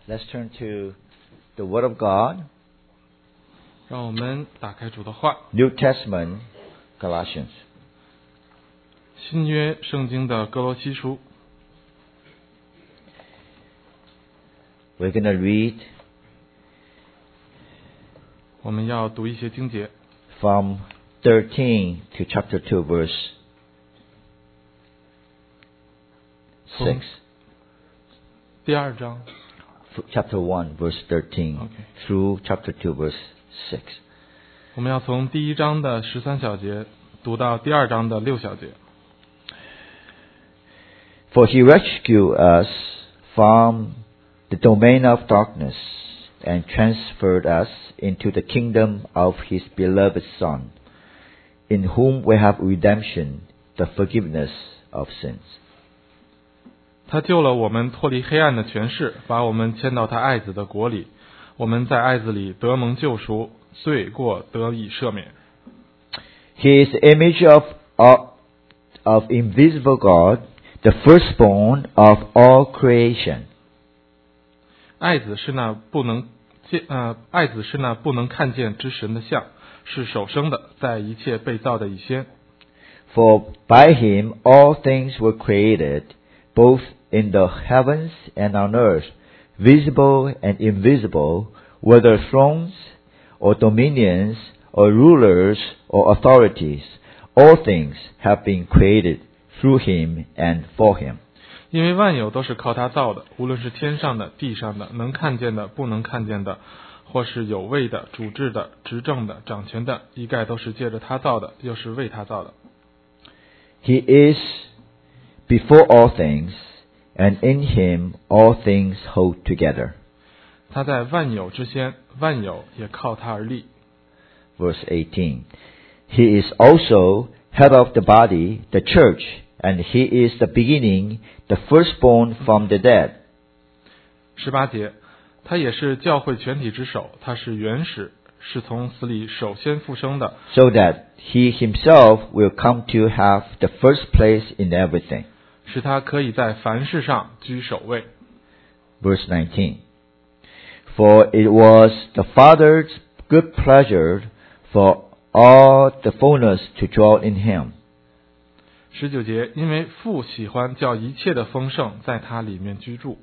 Let's turn to the Word of God, 让我们打开主的话， New Testament, Galatians. 新约圣经的哥罗西书， We're going to read 我们要读一些经节， from 13 to chapter 2, verse 6. 第二章， Chapter 1, verse 13 Okay. through chapter 2, verse 6. 我们要从第一章的13小节读到第二章的6小节。 For he rescued us from the domain of darkness and transferred us into the kingdom of his beloved Son, in whom we have redemption, the forgiveness of sins. 他救了我们脱离黑暗的权势，把我们迁到他爱子的国里。我们在爱子里得蒙救赎，罪过得以赦免。 He is the image of invisible God, the firstborn of all creation. 爱子是那不能看见之神的像，是首生的，在一切被造的以先。 For by him all things were created, both in the heavens and on earth, visible and invisible, whether thrones or dominions or rulers or authorities. All things have been created through him and for him. 因为万有都是靠他造的，无论是天上的、地上的，能看见的、不能看见的，或是有位的、主治的、执政的、掌权的，一概都是借着他造的，又是为他造的。 He is before all things, and in him all things hold together. 他在万有之先，万有也靠他而立。 Verse 18. He is also head of the body, the church, and he is the beginning, the firstborn from the dead. 18节，他也是教会全体之首，他是原始，是从死里首先复生的， So that he himself will come to have the first place in everything. 使他可以在凡事上居首位。 Verse 19. For it was the Father's good pleasure for all the fullness to dwell in him. 19节，因为父喜欢叫一切的丰盛在他里面居住。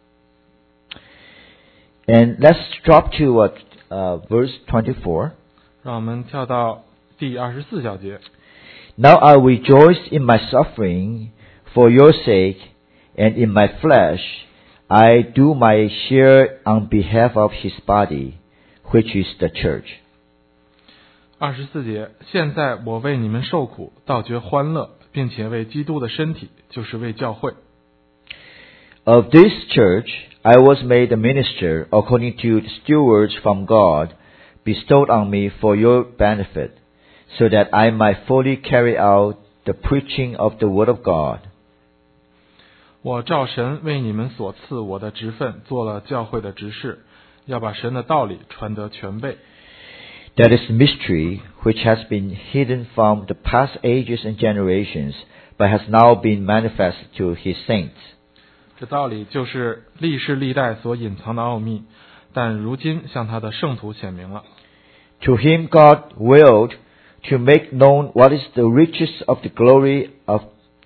And let's drop to verse 24. 让我们跳到第24小节。 Now I rejoice in my suffering for your sake, and in my flesh I do my share on behalf of his body, which is the church. 24节，现在我为你们受苦，倒觉欢乐，并且为基督的身体，就是为教会。 Of this church I was made a minister according to the stewards from God, bestowed on me for your benefit, so that I might fully carry out the preaching of the word of God. 我照神为你们所赐我的职分，做了教会的执事，要把神的道理传得全备。 That is mystery which has been hidden from the past ages and generations, but has now been manifested to his saints. 这道理就是历世历代所隐藏的奥秘，但如今向他的圣徒显明了。 To him God willed to make known what is the riches of the glory of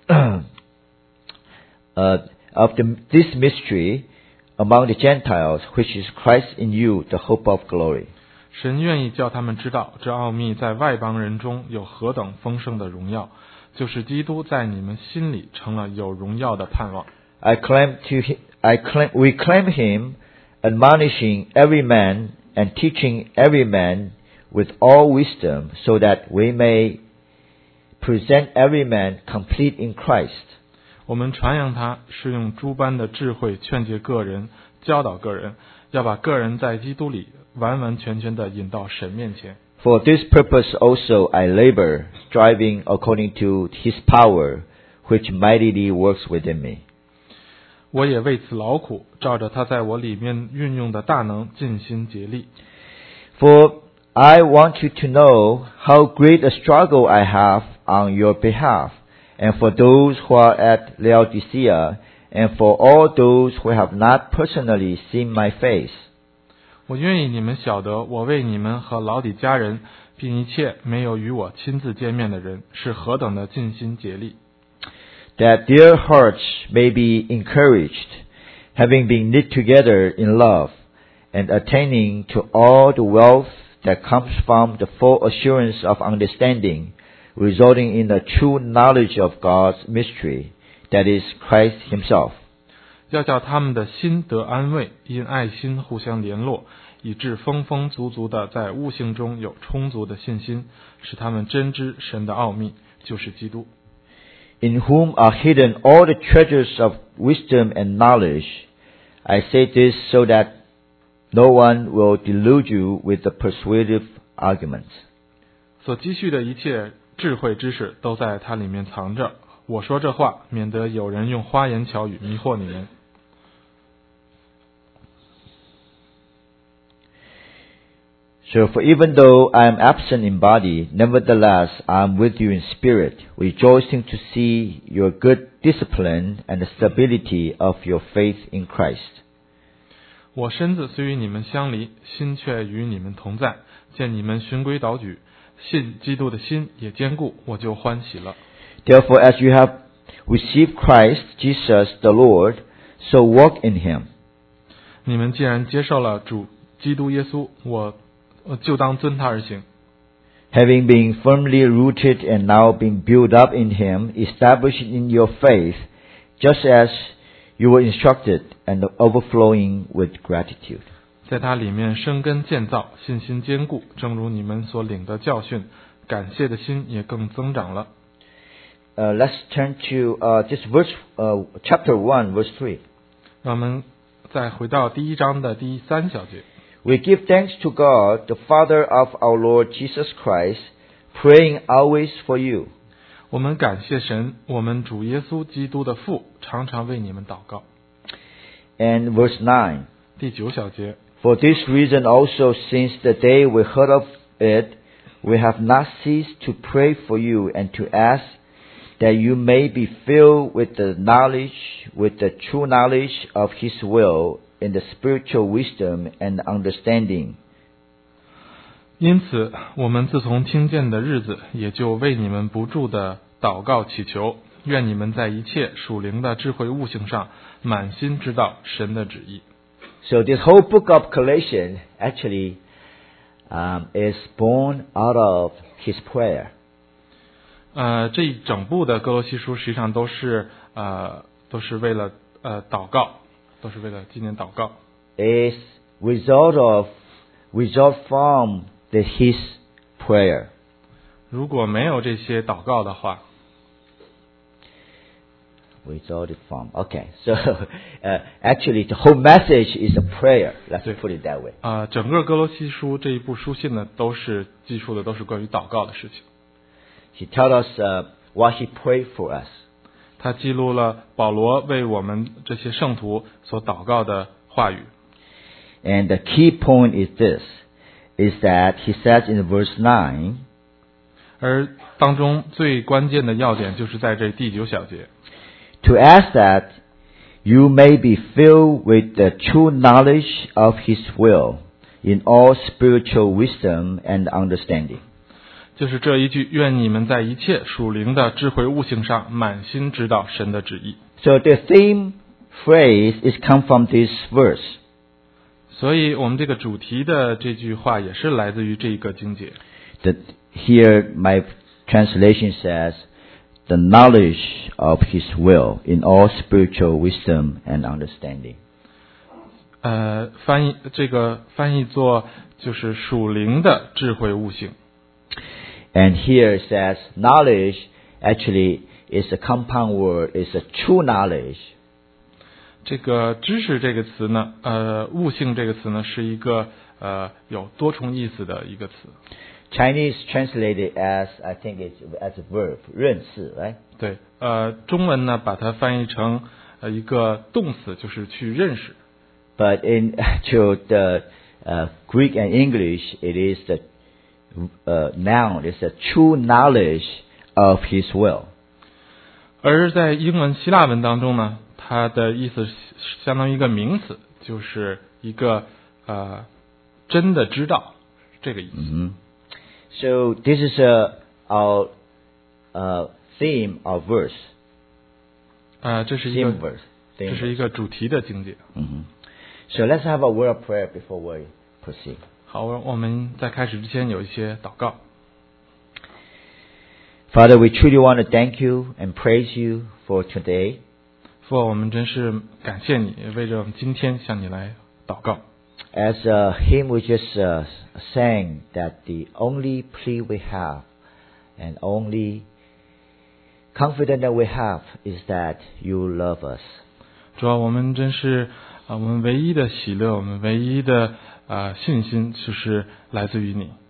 this mystery among the Gentiles, which is Christ in you, the hope of glory. 神愿意叫他们知道，这奥秘在外邦人中有何等丰盛的荣耀，就是基督在你们心里成了有荣耀的盼望。 we claim him, admonishing every man and teaching every man with all wisdom, so that we may present every man complete in Christ. 我们传扬他，是用诸般的智慧劝诫个人，教导个人，要把个人在基督里完完全全地引到神面前。 For this purpose also I labor, striving according to his power, which mightily works within me. 我也为此劳苦，照着他在我里面运用的大能尽心竭力。 For I want you to know how great a struggle I have on your behalf, and for those who are at Laodicea, and for all those who have not personally seen my face. 我愿意你们晓得，我为你们和老底家人，并一切没有与我亲自见面的人，是何等的尽心竭力。 That their hearts may be encouraged, having been knit together in love, and attaining to all the wealth that comes from the full assurance of understanding, resulting in the true knowledge of God's mystery, that is Christ Himself. 要叫他们的心得安慰，因爱心互相联络，以致丰丰足足的在悟性中有充足的信心，使他们真知神的奥秘，就是基督。 In whom are hidden all the treasures of wisdom and knowledge. I say this so that no one will delude you with the persuasive arguments. 所积蓄的一切智慧知识都在它里面藏着。我说这话，免得有人用花言巧语迷惑你们。 So for even though I am absent in body, nevertheless I am with you in spirit, rejoicing to see your good discipline and the stability of your faith in Christ. 我身子虽与你们相离，心却与你们同在。见你们循规蹈矩，信基督的心也坚固，我就欢喜了。 Therefore, as you have received Christ Jesus the Lord, so walk in Him. 你们既然接受了主基督耶稣，我就当遵他而行。 Having been firmly rooted and now being built up in Him, established in your faith, just as you were instructed, and overflowing with gratitude. 在他里面生根建造，信心坚固，正如你们所领的教训，感谢的心也更增长了。 Let's turn to this verse, chapter 1, verse 3. 让我们再回到第1章的第3小节。 We give thanks to God, the Father of our Lord Jesus Christ, praying always for you. 我们感谢神，我们主耶稣基督的父，常常为你们祷告。 And verse 9. 第9小节。 For this reason also, since the day we heard of it, we have not ceased to pray for you and to ask that you may be filled with the true knowledge of His will, in the spiritual wisdom and understanding. 因此，我们自从听见的日子，也就为你们不住的祷告祈求，愿你们在一切属灵的智慧悟性上，满心知道神的旨意。 So this whole book of Galatians actually is born out of his prayer. 这一整部的哥罗西书实际上都是为了祷告，都是为了纪念祷告。 Is result from his prayer. 如果没有这些祷告的话 Resulted from. Okay, so actually the whole message is a prayer. Let's put it that way. 整个哥罗西书这一部书信呢，都是记述的都是关于祷告的事情。 He tells us what he prayed for us. 他记录了保罗为我们这些圣徒所祷告的话语。 And the key point is this, is that he says in verse 9, 而当中最关键的要点就是在这第9小节。 To ask that you may be filled with the true knowledge of his will, in all spiritual wisdom and understanding. 就是这一句，愿你们在一切属灵的智慧悟性上，满心知道神的旨意。 So the theme phrase is come from this verse. 所以我们这个主题的这句话也是来自于这一个经节。 Here my translation says, the knowledge of his will in all spiritual wisdom and understanding. 翻译作就是属灵的智慧悟性。 And here it says knowledge actually is a compound word, is a true knowledge. 这个知识这个词呢，悟性这个词呢，是一个有多重意思的一个词。 Chinese translated as, I think it's as a verb, 认识, right? 对，中文呢把它翻译成一个动词，就是去认识。 But in actual the Greek and English, it is the noun, it's a true knowledge of his will. 而在英文、希腊文当中呢， 它的意思相当于一个名词，就是一个真的知道这个意思。 So this is our theme of verse. 这是一个主题的经节。 So let's have a word of prayer before we proceed. 好，我们在开始之前有一些祷告。 Father, we truly want to thank you and praise you for today. 父，我们真是感谢你，为着我们今天向你来祷告。 As a hymn we just sang, that the only plea we have and only confidence that we have is that you love us. 主啊，我们真是我们唯一的喜乐，我们唯一的信心，就是来自于你。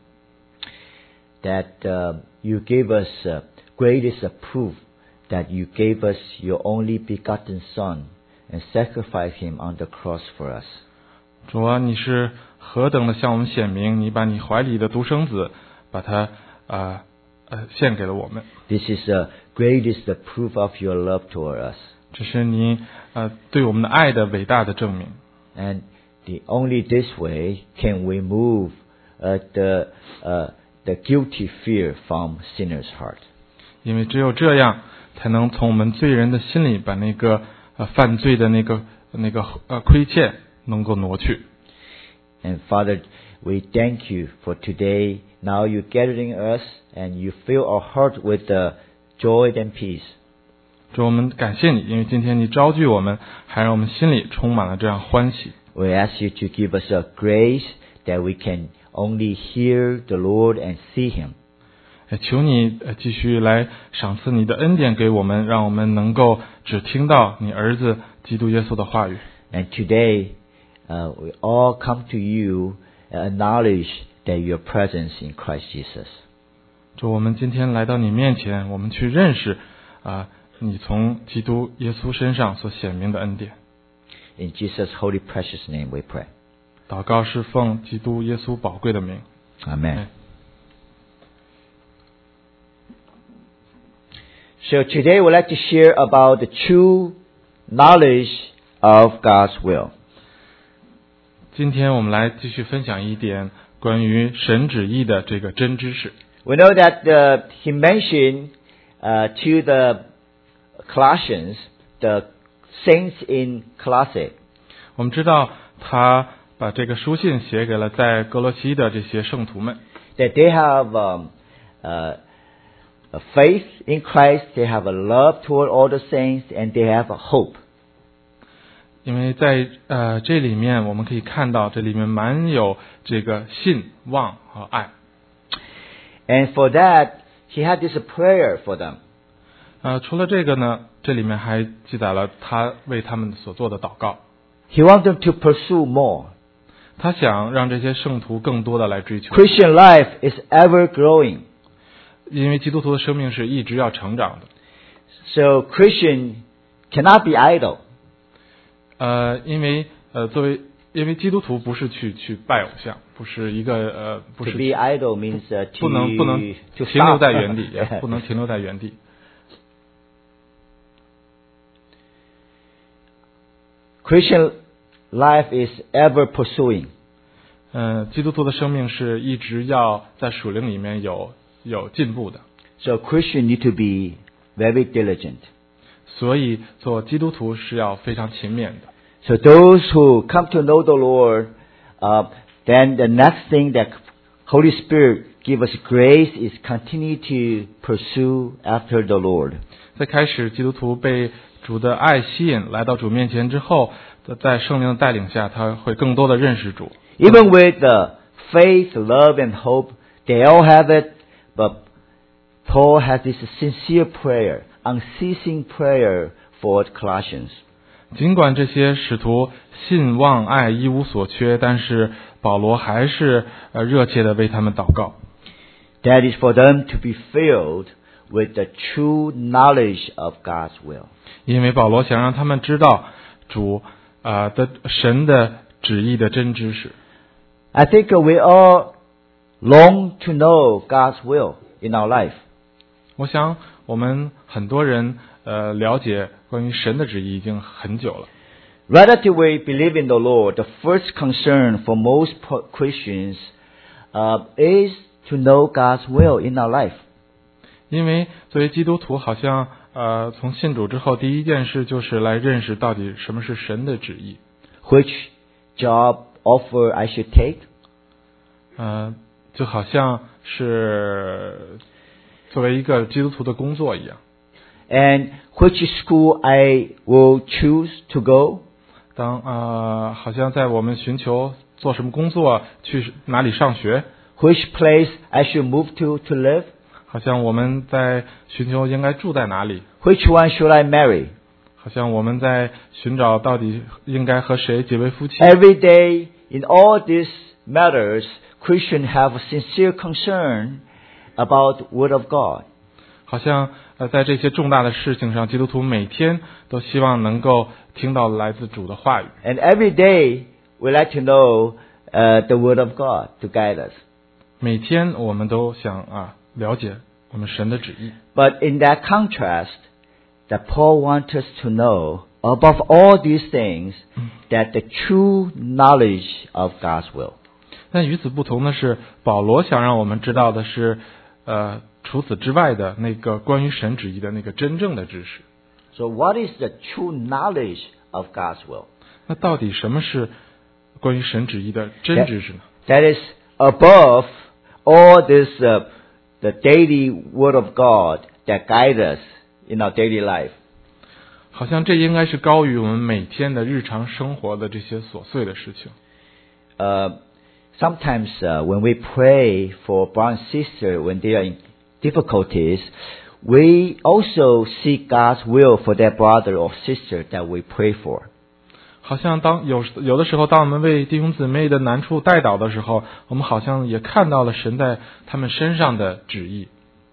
That you gave us greatest proof that you gave us your only begotten Son and sacrificed him on the cross for us. 主啊，你是何等的向我们显明，你把你怀里的独生子，把他献给了我们。 This is the greatest proof of your love toward us. 这是你对我们的爱的伟大的证明。 And only this way can we remove the guilty fear from sinners' heart. 因为只有这样，才能从我们罪人的心里把那个犯罪的那个亏欠能够挪去。 And Father, we thank you for today. Now you're gathering us and you fill our heart with the joy and peace. 主，我们感谢你，因为今天你召聚我们，还让我们心里充满了这样欢喜。 We ask you to give us a grace that we can only hear the Lord and see him. 求你继续来赏赐你的恩典给我们，让我们能够只听到你儿子基督耶稣的话语。 And today, we all come to you and acknowledge that your presence in Christ Jesus. 主，我们今天来到你面前，我们去认识你从基督耶稣身上所显明的恩典。 In Jesus' holy precious name we pray. 祷告是奉基督耶稣宝贵的名。 Amen. So today we'd like to share about the true knowledge of God's will. 今天我们来继续分享一点关于神旨意的这个真知识。 We know that he mentioned to the Colossians, the saints in Colossae. 我们知道他把这个书信写给了在哥罗西的这些圣徒们。 That they have a faith in Christ, they have a love toward all the saints, and they have a hope. 因为在这里面我们可以看到，这里面满有这个信望和爱。 And for that, he had this prayer for them. 除了这个呢，这里面还记载了他为他们所做的祷告。 He wants them to pursue more. 他想让这些圣徒更多的来追求。 Christian life is ever growing. 因为基督徒的生命是一直要成长的。 So Christian cannot be idle. 因为基督徒不是去拜偶像，不是一个不是 To be idle means 不能停留在原地，也不能停留在原地。 Christian life is ever pursuing. 基督徒的生命是一直要在属灵里面有进步的。 So Christian need to be very diligent. 所以做基督徒是要非常勤勉的。 So those who come to know the Lord, then the next thing that Holy Spirit give us grace is continue to pursue after the Lord. 在开始基督徒被主的爱吸引来到主面前之后，在圣灵的带领下，他会更多的认识主。 Even with the faith, love, and hope, they all have it, but Paul has this sincere prayer, unceasing prayer for the Colossians. 尽管这些使徒信望爱一无所缺，但是保罗还是热切的为他们祷告。 That is for them to be filled with the true knowledge of God's will. 因为保罗想让他们知道主的神的旨意的真知识。 I think we all long to know God's will in our life. 我想我们很多人了解关于神的旨意已经很久了。 Rather till we believe in the Lord, the first concern for most Christians is to know God's will in our life. 因为作为基督徒，好像从信主之后，第一件事就是来认识到底什么是神的旨意。 Which job offer I should take? 就好像是作为一个基督徒的工作一样。 And which school I will choose to go? 好像在我们寻求做什么工作，去哪里上学。 Which place I should move to live? 好像我们在寻求应该住在哪里。 Which one should I marry? 好像我们在寻找到底应该和谁结为夫妻。 Every day in all these matters, Christians have a sincere concern about Word of God. 好像在这些重大的事情上，基督徒每天都希望能够听到来自主的话语。 And every day we like to know the Word of God to guide us. 每天我们都想了解我们神的旨意。 But in that contrast, that Paul wants us to know, above all these things, that the true knowledge of God's will. 但与此不同的是，保罗想让我们知道的是，除此之外的那个关于神旨意的那个真正的知识。 So what is the true knowledge of God's will? 那到底什么是关于神旨意的真知识呢？ That is above all this, the daily Word of God that guides us in our daily life. 好像这应该是高于我们每天的日常生活的这些琐碎的事情。 Sometimes when we pray for brother and sister when they are in difficulties, we also seek God's will for that brother or sister that we pray for. 好像有的时候，当我们为弟兄姊妹的难处代祷的时候，我们好像也看到了神在他们身上的旨意。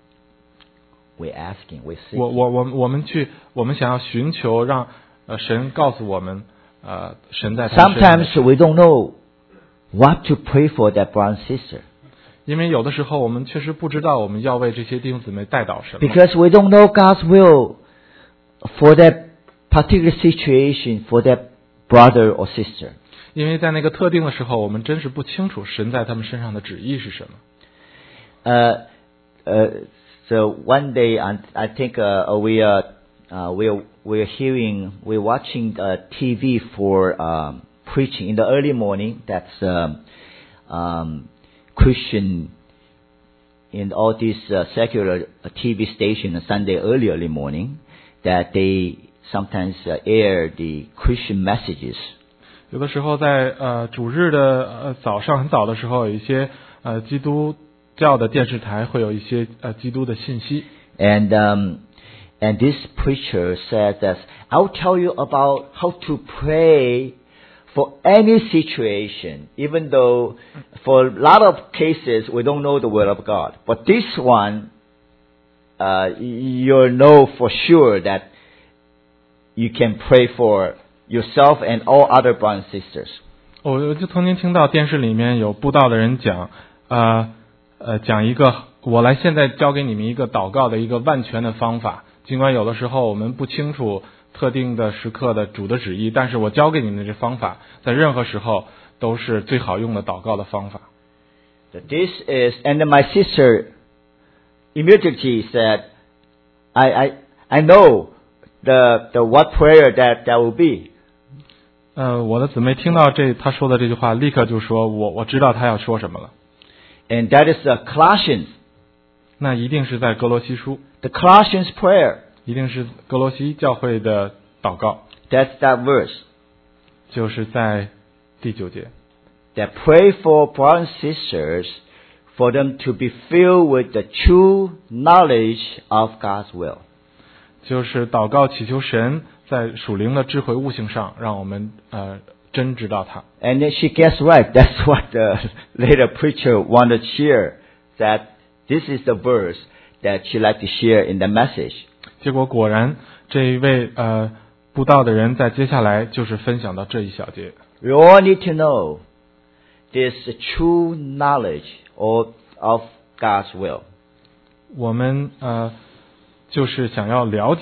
We're asking, we're seeking. 我们想要寻求，让神告诉我们，神在他们身上的。 Sometimes we don't know what to pray for that brother and sister. 因为有的时候我们确实不知道我们要为这些弟兄姊妹代祷什么。 Because we don't know God's will for that particular situation, for that brother or sister. 因为在那个特定的时候，我们真是不清楚神在他们身上的旨意是什么。 So one day, I think we're watching TV for preaching in the early morning. That's Christian in all these secular TV stations on Sunday early morning that they sometimes air the Christian messages. 有的时候在主日的早上很早的时候，有一些基督教的电视台会有一些基督的信息。 And this preacher said that I'll tell you about how to pray for any situation, even though for a lot of cases we don't know the Word of God. But this one, you'll know for sure that you can pray for yourself and all other brothers and sisters. 我就曾经听到电视里面有布道的人讲，讲一个，我来现在教给你们一个祷告的一个万全的方法。尽管有的时候我们不清楚特定的时刻的主的旨意，但是我教给你们的这方法，在任何时候都是最好用的祷告的方法。 This is, and then my sister immediately said, I know the what prayer that will be. 我的姊妹听到他说的这句话，立刻就说我知道他要说什么了。 And that is Colossians. 那一定是在哥罗西书。 The Colossians prayer. 一定是哥罗西教会的祷告。 That's that verse. 就是在第9节。 That pray for brothers and sisters for them to be filled with the true knowledge of God's will. 就是祷告祈求神在属灵的智慧悟性上，让我们真知道他。 And then she guessed right. That's what the later preacher wanted to share. That this is the verse that she liked to share in the message. 结果果然，这一位布道的人在接下来就是分享到这一小节。 We all need to know this true knowledge of God's will. 我们就是想要了解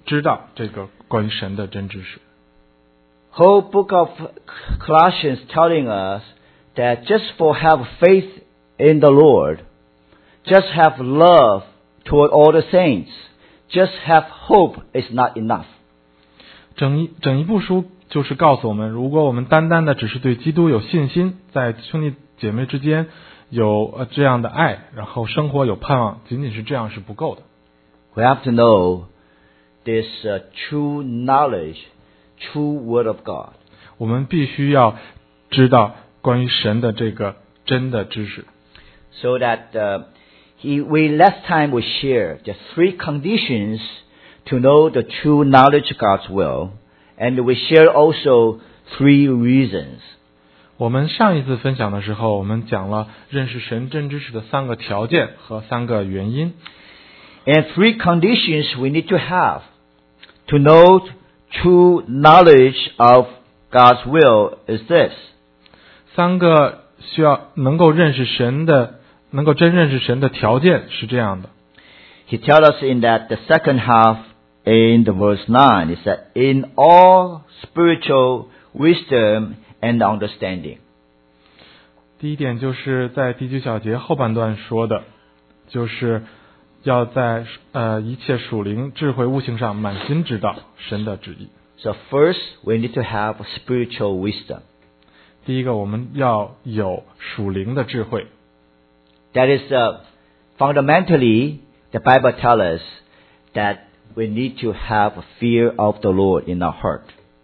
知道这个关于神的真知识。 Whole book of Colossians telling us that just for have faith in the Lord, just have love toward all the saints, just have hope is not enough. 整一部书就是告诉我们，如果我们单单的只是对基督有信心，在兄弟姐妹之间有这样的爱，然后生活有盼望，仅仅是这样是不够的。 We have to know this true knowledge, true word of God. 我们必须要知道关于神的这个真的知识。 So that last time we shared the 3 conditions to know the true knowledge of God's will, and we share also 3 reasons. 我们上一次分享的时候，我们讲了认识神真知识的3个条件和3个原因。 And 3 conditions we need to have to know true knowledge of God's will is this. 3个需要能够认识神的，能够真认识神的条件是这样的。 He tells us in that the second half in the verse 9, it said, in all spiritual wisdom and understanding. 第一点就是在第9小节后半段说的，就是要在一切属灵智慧悟性上满心知道神的旨意。 So first, we need to have spiritual wisdom. 第一个，我们要有属灵的智慧。 That is fundamentally, the Bible tells us that we need to have fear of the Lord in our heart.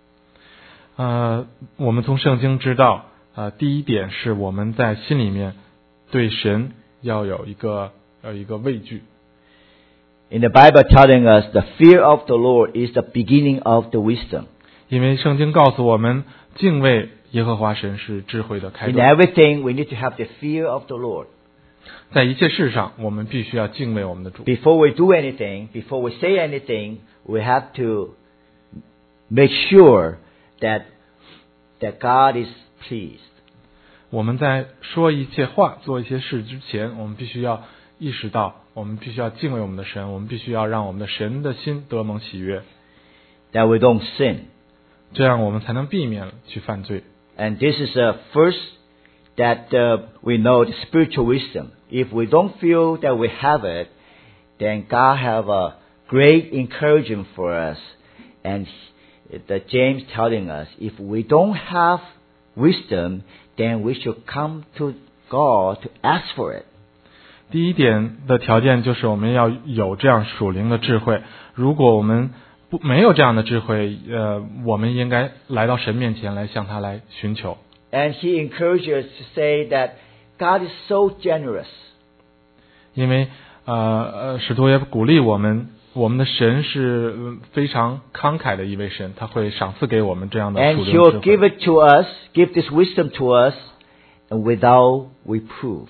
我们从圣经知道，第一点是我们在心里面对神要有一个畏惧。 In the Bible telling us the fear of the Lord is the beginning of the wisdom. 因为圣经告诉我们，敬畏耶和华神是智慧的开 In 端。 everything, we need to have the fear of the Lord. 在一切事上，我们必须要敬畏我们的主。 Before we do anything, before we say anything, we have to make sure that God is pleased. 我们在说一切话、做一些事之前，我们必须要意识到，我们必须要敬畏我们的神，我们必须要让我们的神的心得蒙喜悦， That we don't sin. 这样我们才能避免去犯罪。 And this is first that we know the spiritual wisdom. If we don't feel that we have it, then God have a great encouragement for us. And James telling us, if we don't have wisdom, then we should come to God to ask for it. 第一点的条件就是我们要有这样属灵的智慧。如果我们没有这样的智慧，我们应该来到神面前来向他来寻求。 And he encourages us to say that God is so generous. 因为使徒也鼓励我们，我们的神是非常慷慨的一位神，他会赏赐给我们这样的 And 属 he 灵 will 智 give 慧。 it to us, give this wisdom to us, without reproof.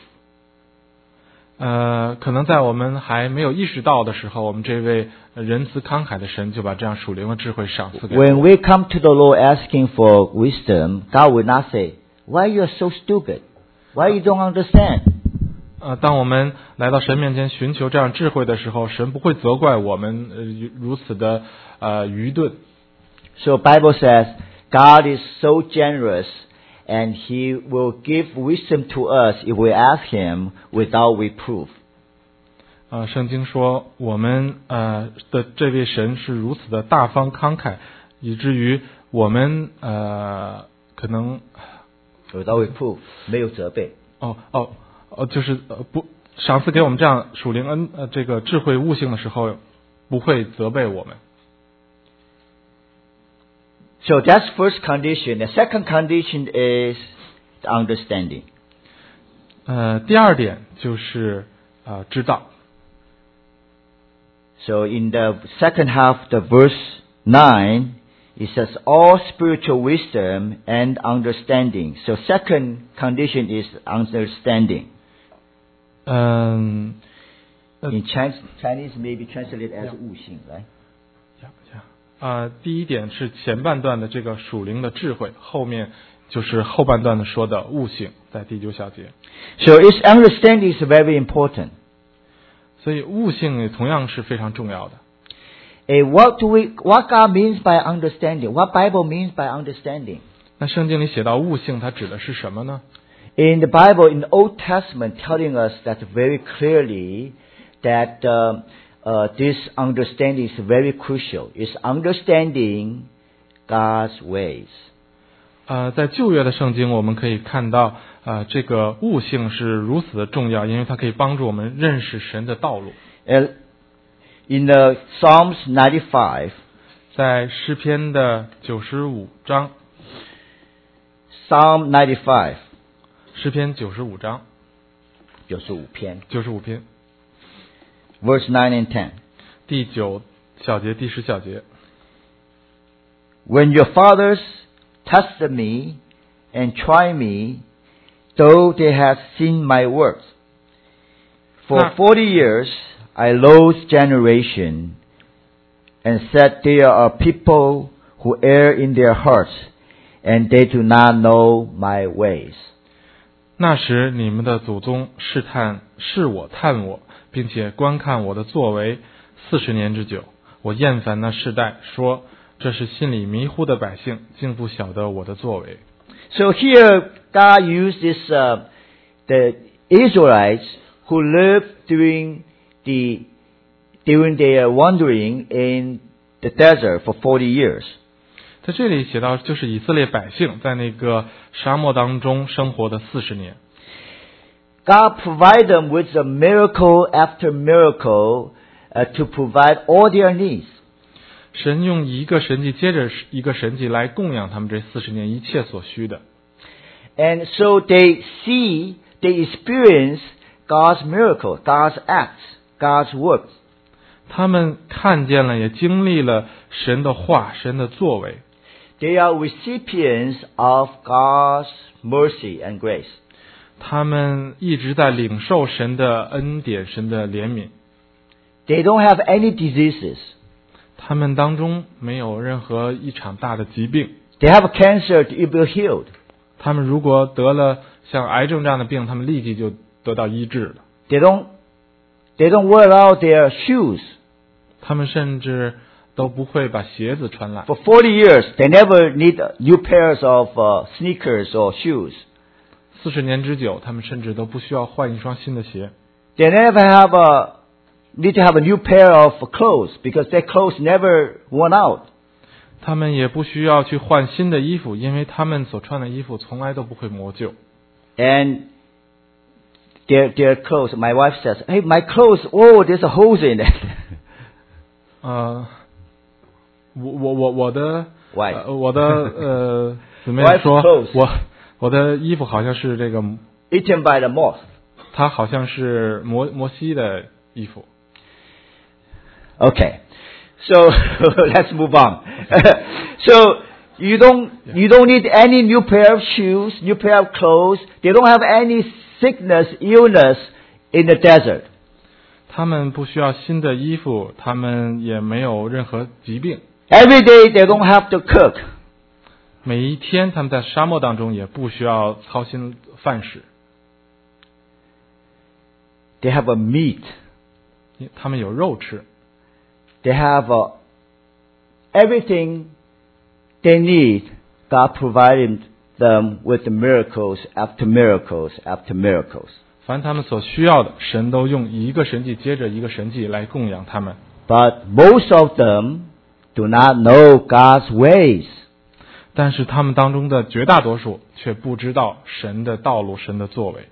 可能在我们还没有意识到的时候，我们这位仁慈慷慨的神就把这样属灵的智慧赏赐给我 When 们。 we come to the Lord asking for wisdom, God will not say, why you are so stupid? Why you don't understand? 当我们来到神面前寻求这样智慧的时候，神不会责怪我们如此的愚钝。 So Bible says, God is so generous, and He will give wisdom to us if we ask Him without reproof. 圣经说我们的这位神是如此的大方慷慨，以至于我们可能 Without reproof, 没有责备。 就是不赏赐给我们这样属灵这个智慧悟性的时候，不会责备我们。 So that's first condition. The second condition is understanding. 第二点就是知道。 So in the second half, the verse 9, it says all spiritual wisdom and understanding. So second condition is understanding. In Chinese, maybe translated as 悟性, right? 第一点是前半段的这个属灵的智慧，后面就是后半段的说的悟性，在第9小节。 So its understanding is very important. 所以悟性也同样是非常重要的。 What God means by understanding? What Bible means by understanding? 那圣经里写到悟性，它指的是什么呢？ In the Bible, in the Old Testament, telling us that very clearly that this understanding is very crucial. It's understanding God's ways. 在旧约的圣经，我们可以看到，这个悟性是如此的重要，因为它可以帮助我们认识神的道路。 In the Psalms 95, 在诗篇的95章， Psalm 95, 诗篇95章 95篇 ，95篇， verse 9 and 10. 第9小节、第10小节。 When your fathers tested me and tried me, though they had seen my works, for 40 years I loathed generation, and said, There are people who err in their hearts, and they do not know my ways. 那时你们的祖宗试我探我，并且观看我的作为40年之久。我厌烦那世代，说这是心里迷糊的百姓，竟不晓得我的作为。 So here God used this the Israelites who lived during their wandering in the desert for 40 years. 在这里写到，就是以色列百姓在那个沙漠当中生活的40年。 God provided them with a miracle after miracle to provide all their needs. 神用一个神迹接着一个神迹来供养他们这40年一切所需的。 And so they experience God's miracle, God's acts, God's works. 他们看见了，也经历了神的话、神的作为。 They are recipients of God's mercy and grace. 他们一直在领受神的恩典、神的怜悯。 They don't have any diseases. 他们当中没有任何一场大的疾病。 They have cancer to be healed. 他们如果得了像癌症这样的病，他们立即就得到医治了。 They don't wear out their shoes. 他们甚至都不会把鞋子穿烂。 For 40 years, they never need new pairs of sneakers or shoes. 40年之久，他们甚至都不需要换一双新的鞋。 They never need to have a new pair of clothes because their clothes never worn out. 他们也不需要去换新的衣服，因为他们所穿的衣服从来都不会磨旧。 And their clothes, my wife says, "Hey, my clothes, oh, there's a holes in it." 我的 Wife. 我的姊妹 Wife's 说 clothes. 我的衣服好像是这个 Eaten by the moth. 它好像是摩西的衣服。 Okay. So let's move on. So you don't need any new pair of shoes, new pair of clothes. They don't have any sickness, illness in the desert. 他们不需要新的衣服，他们也没有任何疾病。 Every day they don't have to cook. 每一天他们在沙漠当中也不需要操心饭食。 They have a meat. 他们有肉吃。 They have everything they need. God provided them with the miracles after miracles after miracles. 凡他们所需要的，神都用一个神迹接着一个神迹来供养他们。 But most of them do not know God's ways. 但是他们当中的绝大多数却不知道神的道路、神的作为。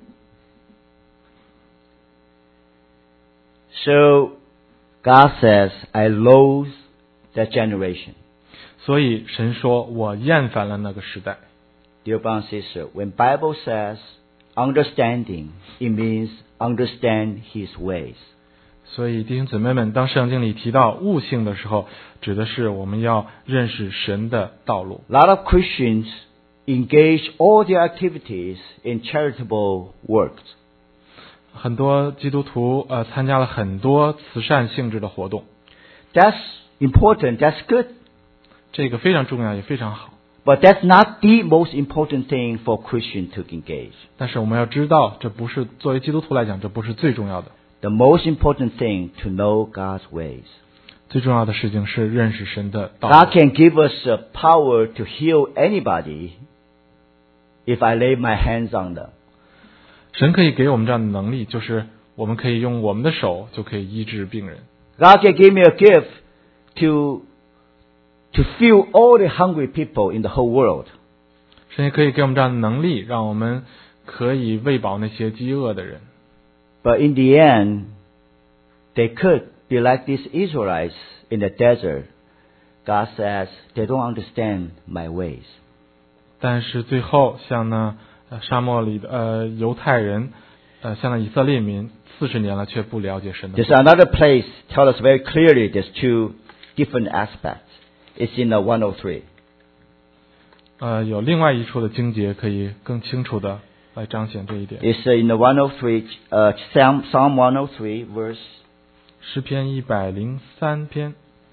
So God says, I loathe that generation. 所以神说，我厌烦了那个时代。 Dear brother and sister, when Bible says understanding, it means understand His ways. 所以弟兄姊妹们，当圣经里提到悟性的时候，指的是我们要认识神的道路。 A lot of Christians engage all their activities in charitable works. 很多基督徒参加了很多慈善性质的活动。 That's important, that's good. 这个非常重要，也非常好。 But that's not the most important thing for Christians to engage. 但是我们要知道，这不是作为基督徒来讲，这不是最重要的。 The most important thing to know God's ways. 最重要的事情是认识神的道 God 路。 can give us the power to heal anybody if I lay my hands on them. 神可以给我们这样的能力，就是我们可以用我们的手就可以医治病人。 God can give me a gift to feed all the hungry people in the whole world. 神也可以给我们这样的能力，让我们可以喂饱那些饥饿的人。 But in the end, they could be like these Israelites in the desert. God says they don't understand my ways. 但是最后，像那沙漠里的犹太人，像那以色列民，40年了却不了解神的 There's another place tell us very clearly there's two different aspects. It's in the 103. 有另外一处的经节可以更清楚的来彰显这一点。 It's in the 103, Psalm 103 verse 诗篇103篇，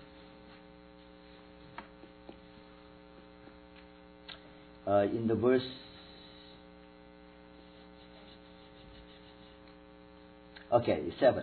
in the verse okay 7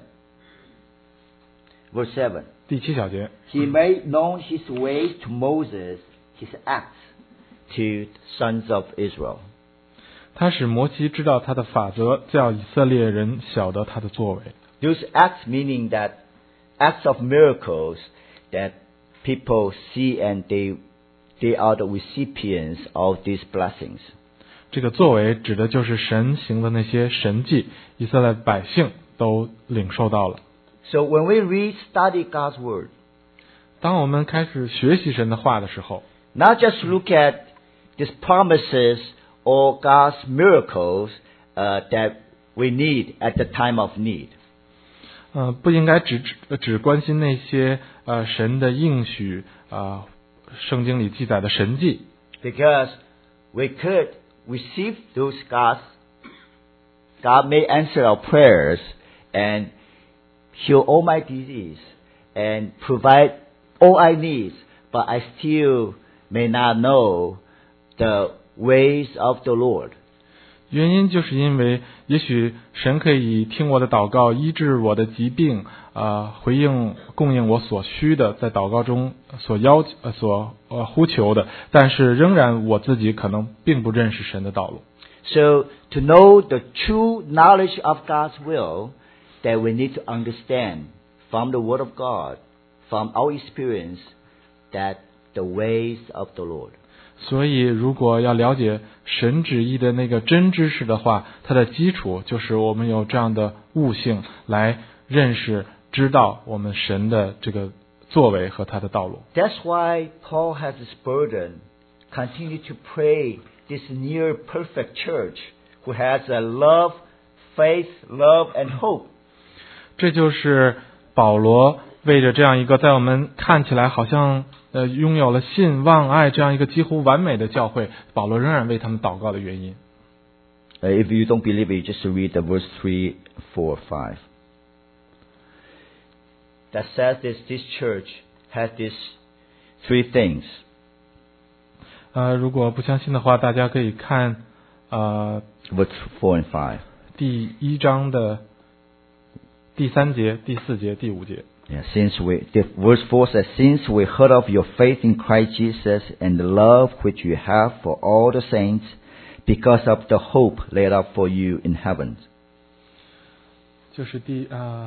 verse 7. 第7小节， He made known his way to Moses, his acts to sons of Israel. 他使摩西知道他的法则，叫以色列人晓得他的作为。 Those acts meaning that acts of miracles that people see and they are the recipients of these blessings. 这个作为指的就是神行的那些神迹，以色列百姓都领受到了。 So when we study God's word, 当我们开始学习神的话的时候， not just look at these promises or God's miracles that we need at the time of need. 不应该只关心那些神的应许圣经里记载的神迹， Because we could receive those God may answer our prayers and heal all my disease and provide all I need, but I still may not know the ways of the Lord. 原因就是因为也许神可以听我的祷告，医治我的疾病，供应我所需的，在祷告中所呼求的，但是仍然我自己可能并不认识神的道路。 So to know the true knowledge of God's will, that we need to understand from the Word of God, from our experience, that the ways of the Lord. 所以，如果要了解神旨意的那个真知识的话，它的基础就是我们有这样的悟性来认识、知道我们神的这个作为和他的道路。 That's why Paul has this burden, continue to pray this near perfect church who has a love, faith, love, and hope. 这就是保罗为着这样一个在我们看起来好像拥有了信望爱这样一个几乎完美的教会，保罗仍然为他们祷告的原因。 If you don't believe it, just read the verse 3, 4, 5. That says this church has these three things. 如果不相信的话，大家可以看 Verse 4 and 5. 第1章的第3节、第4节、第5节。 Yeah, verse 4 says, Since we heard of your faith in Christ Jesus and the love which you have for all the saints, because of the hope laid up for you in heaven. 就是 verse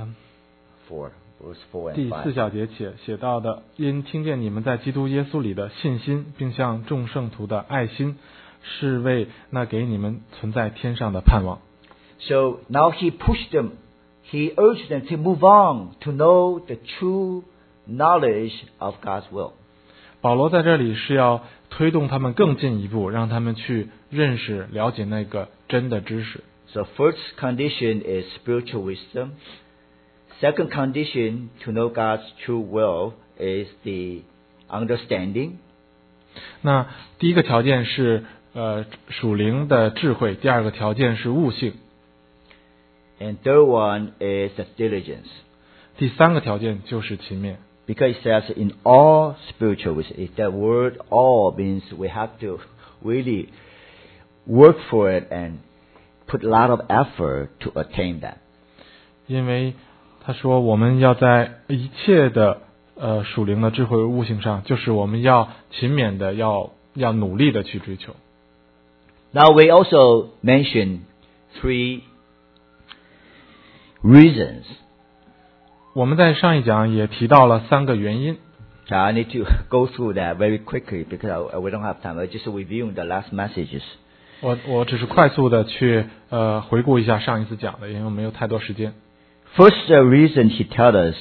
4 第 and 4 5. 小节写到的，因听见你们在基督耶稣里的信心，并向众圣徒的爱心，是为那给你们存在天上的盼望。 So now he pushed them, he urged them to move on to know the true knowledge of God's will. 保罗在这里是要推动他们更进一步，让他们去认识、了解那个真的知识。 So first condition is spiritual wisdom. Second condition to know God's true will is the understanding. 那第一个条件是属灵的智慧，第二个条件是悟性， And third one is the diligence. 第三个条件就是勤勉。 Because it says in all spiritual wisdom, that word all means we have to really work for it and put a lot of effort to attain that. 因为他说我们要在一切的属灵的智慧悟性上，就是我们要勤勉的，要努力的去追求。 Now we also mention 3 reasons. 我们在上一讲也提到了3个原因。 I need to go through that very quickly because we don't have time. I'm just reviewing the last messages. 我只是快速的去回顾一下上一次讲的，因为我没有太多时间。 First reason he tells us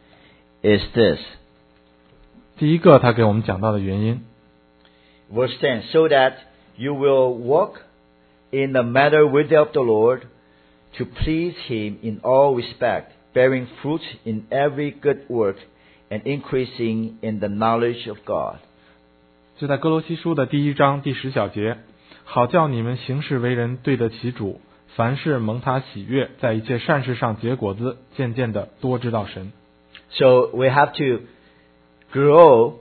is this. 第一个他给我们讲到的原因 Verse 10, so that you will walk in the manner worthy of the Lord, to please Him in all respect, bearing fruit in every good work, and increasing in the knowledge of God. 就在哥罗西书的第1章第10小节，好叫你们行事为人对得起主，凡事蒙他喜悦，在一切善事上结果子，渐渐的多知道神。 So we have to grow.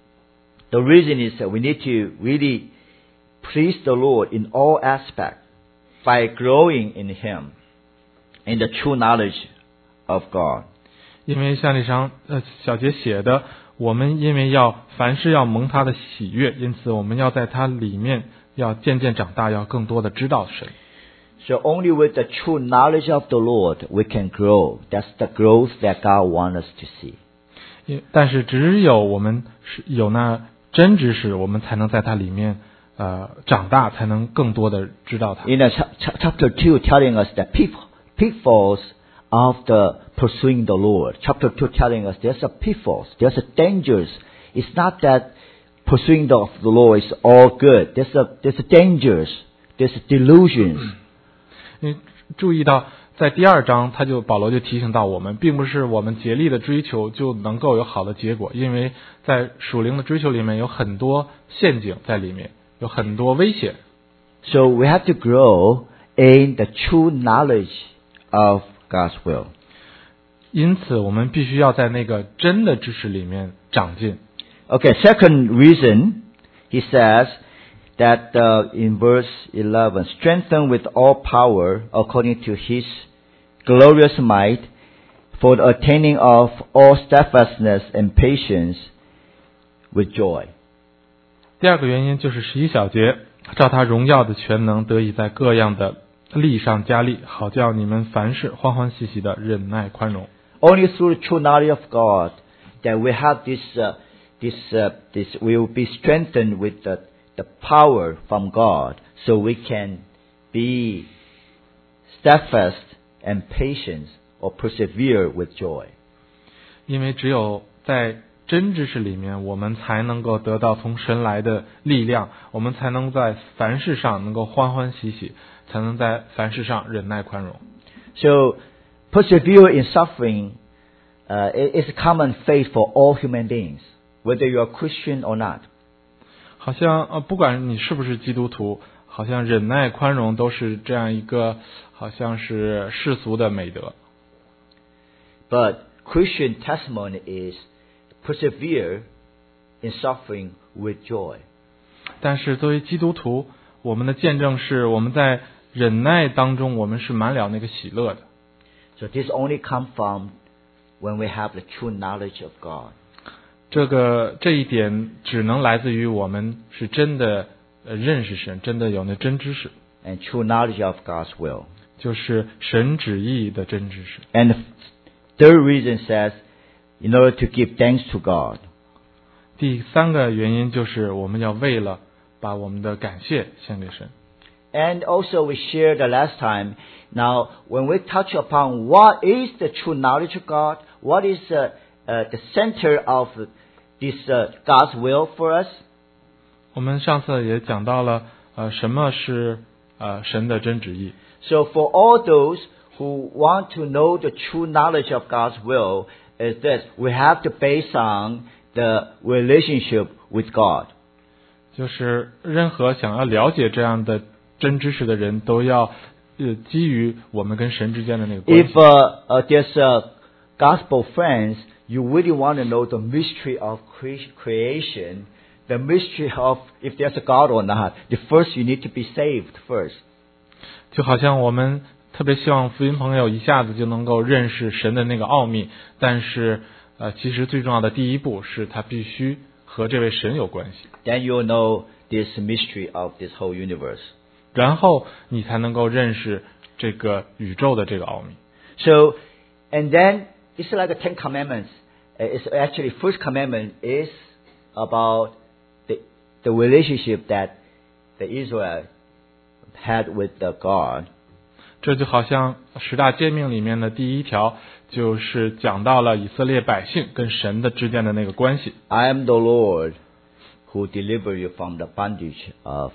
The reason is that we need to really please the Lord in all aspects by growing in Him, in the true knowledge of God. 因为像这上小节写的，我们因为凡事要蒙他的喜悦，因此我们要在他里面要渐渐长大，要更多的知道神。 So only with the true knowledge of the Lord we can grow. That's the growth that God wants us to see. 但是只有我们有那真知识，我们才能在它里面长大，才能更多的知道它。 In chapter 2 telling us that pitfalls of the pursuing the Lord. Chapter 2 telling us there's a pitfalls, there's a dangers. It's not that pursuing the Lord is all good. There's a dangers, there's delusions. 你注意到在第2章，保罗就提醒到我们，并不是我们竭力的追求就能够有好的结果，因为在属灵的追求里面有很多陷阱在里面，有很多危险。 So we have to grow in the true knowledge of God's will. 因此，我们必须要在那个真的知识里面长进。 Okay, second reason, he says that in verse 11, strengthen with all power according to His glorious might for the attaining of all steadfastness and patience with joy. 第2个原因就是11小节，照他荣耀的全能得以在各样的力上加力，好叫你们凡事欢欢喜喜的忍耐宽容。 Only through the true knowledge of God that we have this we will be strengthened with the power from God, so we can be steadfast and patient or persevere with joy. 因为只有在真知识里面，我们才能够得到从神来的力量，我们才能在凡事上能够欢欢喜喜，才能在凡事上忍耐宽容。 So persevere in suffering is a common fate for all human beings, whether you are Christian or not. 好像不管你是不是基督徒，好像忍耐宽容都是这样一个好像是世俗的美德。 But Christian testimony is persevere in suffering with joy. 但是作为基督徒，我们的见证是我们在忍耐当中，我们是满了那个喜乐的。 So this only comes from when we have the true knowledge of God. 这一点只能来自于我们是真的认识神，真的有那真知识。 And true knowledge of God's will. 就是神旨意的真知识。 And the third reason says, in order to give thanks to God. 第3个原因就是我们要为了把我们的感谢献给神。 And also we shared the last time. Now, when we touch upon what is the true knowledge of God, what is the center of this God's will for us? 我们上次也讲到了什么是神的真旨意。 So for all those who want to know the true knowledge of God's will, is this: we have to base on the relationship with God. 就是任何想要了解这样的真知识的人都要基于我们跟神之间的那个关系。 If there's gospel friends, you really want to know the mystery of creation, the mystery of if there's a God or not. The first you need to be saved first. 就好像我们特别希望福音朋友一下子就能够认识神的那个奥秘，但是其实最重要的第一步是他必须和这位神有关系， Then you'll know this mystery of this whole universe. 然后你才能够认识这个宇宙的这个奥秘。 So, and then it's like the Ten Commandments. It's actually first commandment is about the relationship that the Israel had with the God. 这就好像十大诫命里面的第一条，就是讲到了以色列百姓跟神的之间的那个关系。 I am the Lord who deliver you from the bondage of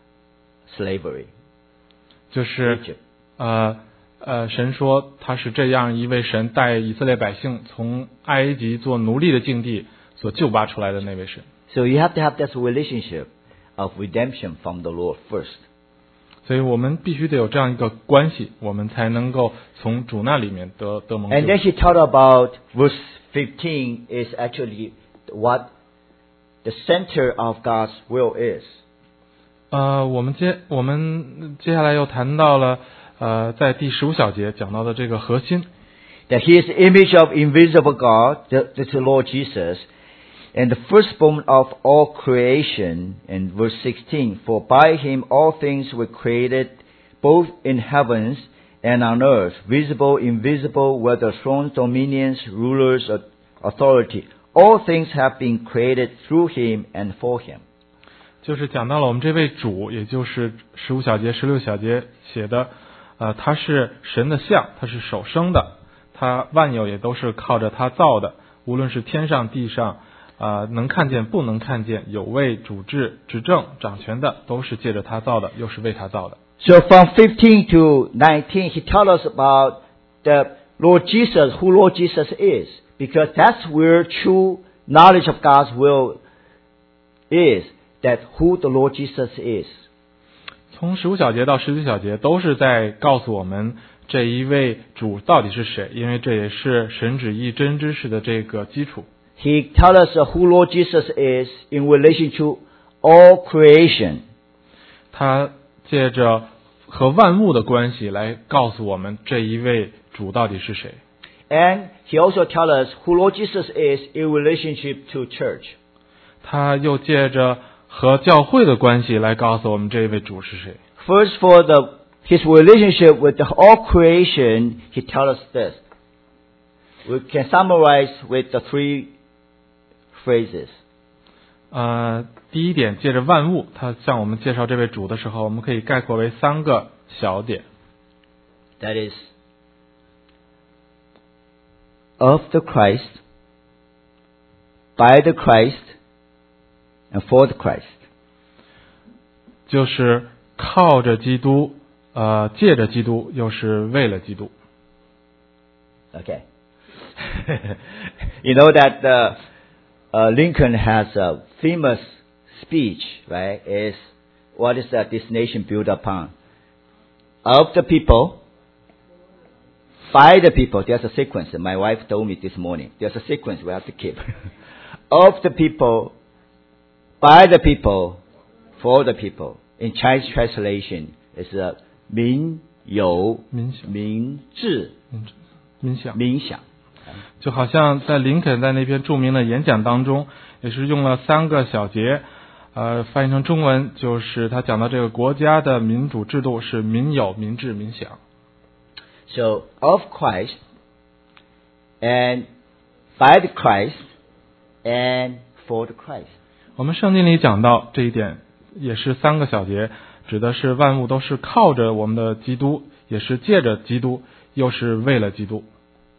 slavery. 就是 Egypt. 神说他是这样一位神，带以色列百姓从埃及做奴隶的境地所救拔出来的那位神。 So you have to have this relationship of redemption from the Lord first. 所以我们必须得有这样一个关系，我们才能够从主那里面得蒙 And 救 then。she taught about verse 15 is actually what the center of God's will is. 我们接下来又谈到了在第15小节讲到的这个核心， That he is the image of invisible God, the Lord Jesus, and the firstborn of all creation. In verse 16, for by him all things were created, both in heavens and on earth, visible, invisible, whether thrones, dominions, rulers, or authority. All things have been created through him and for him. 就是讲到了我们这位主，也就是15小节、16小节写的，他是神的像，他是首生的，他万有也都是靠着他造的，无论是天上地上，能看见不能看见，有位主治执政掌权的，都是借着他造的，又是为他造的。 So from 15 to 19, he tells us about the Lord Jesus, who Lord Jesus is, because that's where true knowledge of God's will is, that who the Lord Jesus is. 从15小节到19小节都是在告诉我们这一位主到底是谁，因为这也是神旨意真知识的这个基础。 He tells us who Lord Jesus is in relation to all creation. 他借着和万物的关系来告诉我们这一位主到底是谁。 And he also tells us who Lord Jesus is in relationship to church. 他又借着和教会的关系来告诉我们这一位主是谁。 First, for his relationship with all creation, he tells us this. We can summarize with the three phrases. 第一点，借着万物，他向我们介绍这位主的时候，我们可以概括为3个小点。 That is, of the Christ, by the Christ, and for the Christ. 就是靠着基督，借着基督，又是为了基督。 Okay. You know that Lincoln has a famous speech, right? Is what is that this nation built upon? Of the people, by the people. There's a sequence. My wife told me this morning. There's a sequence we have to keep. Of the people, by the people, for the people. In Chinese translation, it's 民有民治冥想。 就好像在林肯在那篇著名的演讲当中，也是用了3个小节，翻译成中文就是他讲到这个国家的民主制度是民有、民治、民享。 So of Christ and by the Christ and for the Christ. 我们圣经里讲到这一点，也是3个小节，指的是万物都是靠着我们的基督，也是借着基督，又是为了基督。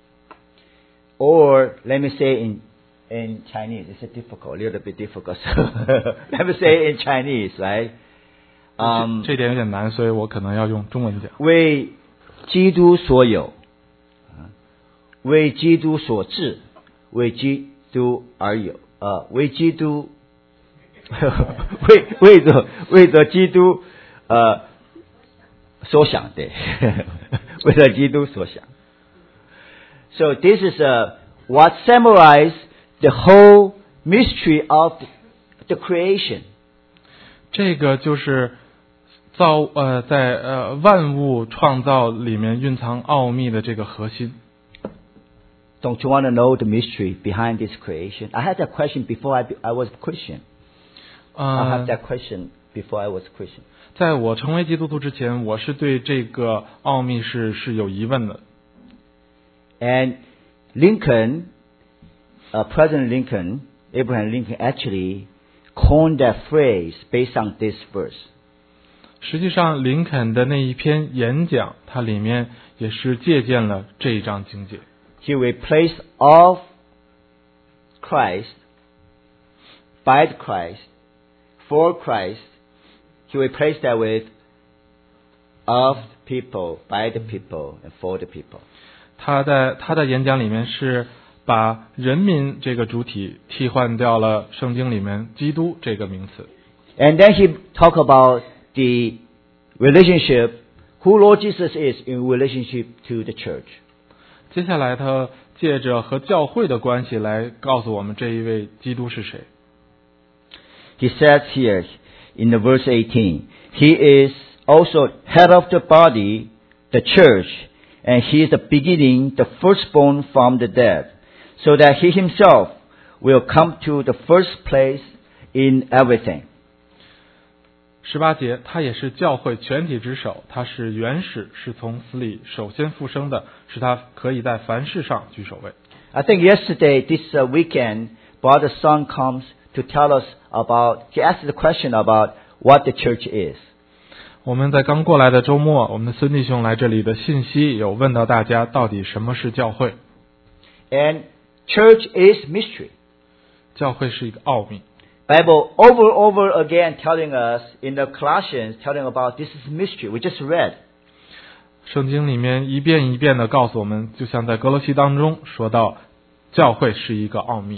Or let me say in Chinese, it's a little bit difficult. So let me say in Chinese, right? 这点有点难，所以我可能要用中文讲。 为基督所有，为基督所治，为基督而有，为基督，为着基督所想的，为着基督所想。So this is what summarizes the whole mystery of the creation. 这个就是在万物创造里面蕴藏奥秘的这个核心。 don't you want to know the mystery behind this creation? I had that question before I was Christian. I had that question before I was Christian. 在我成为基督徒之前，我是对这个奥秘是有疑问的。 And Lincoln, President Lincoln, Abraham Lincoln actually coined that phrase based on this verse. 实际上，林肯的那一篇演讲，它里面也是借鉴了这一章经节。 He replaced of Christ, by Christ, for Christ. He replaced that with of people, by the people, and for the people. 他的演讲里面是把人民这个主体替换掉了圣经里面基督这个名词。 And then he talked about the relationship, who Lord Jesus is in relationship to the church. 接下来他借着和教会的关系来告诉我们这一位基督是谁。 He says here in the verse 18, He is also head of the body, the church, and He is the beginning, the firstborn from the dead, so that He Himself will come to the first place in everything. 18节，他也是教会全体之首，他是原始，是从死里首先复生的，使他可以在凡事上居首位。 I think yesterday, this weekend, Brother Son comes to tell us about, he asked the question about what the church is. 我们在刚过来的周末，我们的孙弟兄来这里的信息有问到大家到底什么是教会。 And church is mystery. 教会是一个奥秘。 Bible over again telling us in the Colossians, telling about this is mystery. We just read. 圣经里面一遍一遍的告诉我们，就像在哥罗西当中说到，教会是一个奥秘。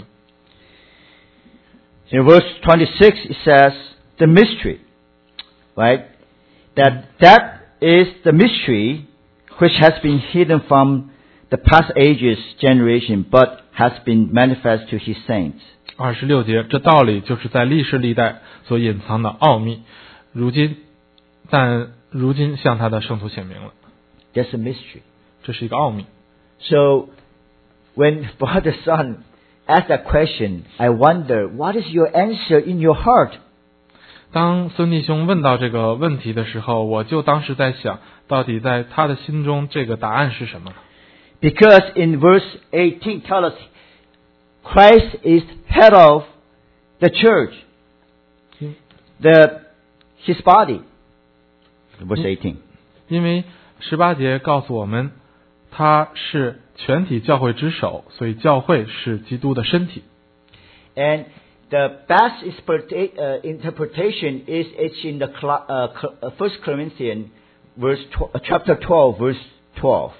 In verse 26 it says the mystery, right? That is the mystery which has been hidden from the past ages generation, but has been manifest to His saints. 26节，这道理就是在历世历代所隐藏的奥秘，但如今向他的圣徒显明了。 That's a mystery. 这是一个奥秘。 So when Brother Son asked that question, I wonder, what is your answer in your heart? 当孙弟兄问到这个问题的时候，我就当时在想，到底在他的心中这个答案是什么？ Because in verse 18 tell us Christ is head of the church, His body. Verse 18. 因为18节告诉我们，他是全体教会之首，所以教会是基督的身体。 And the best interpretation is it's in the 1 Corinthians chapter 12, verse 12.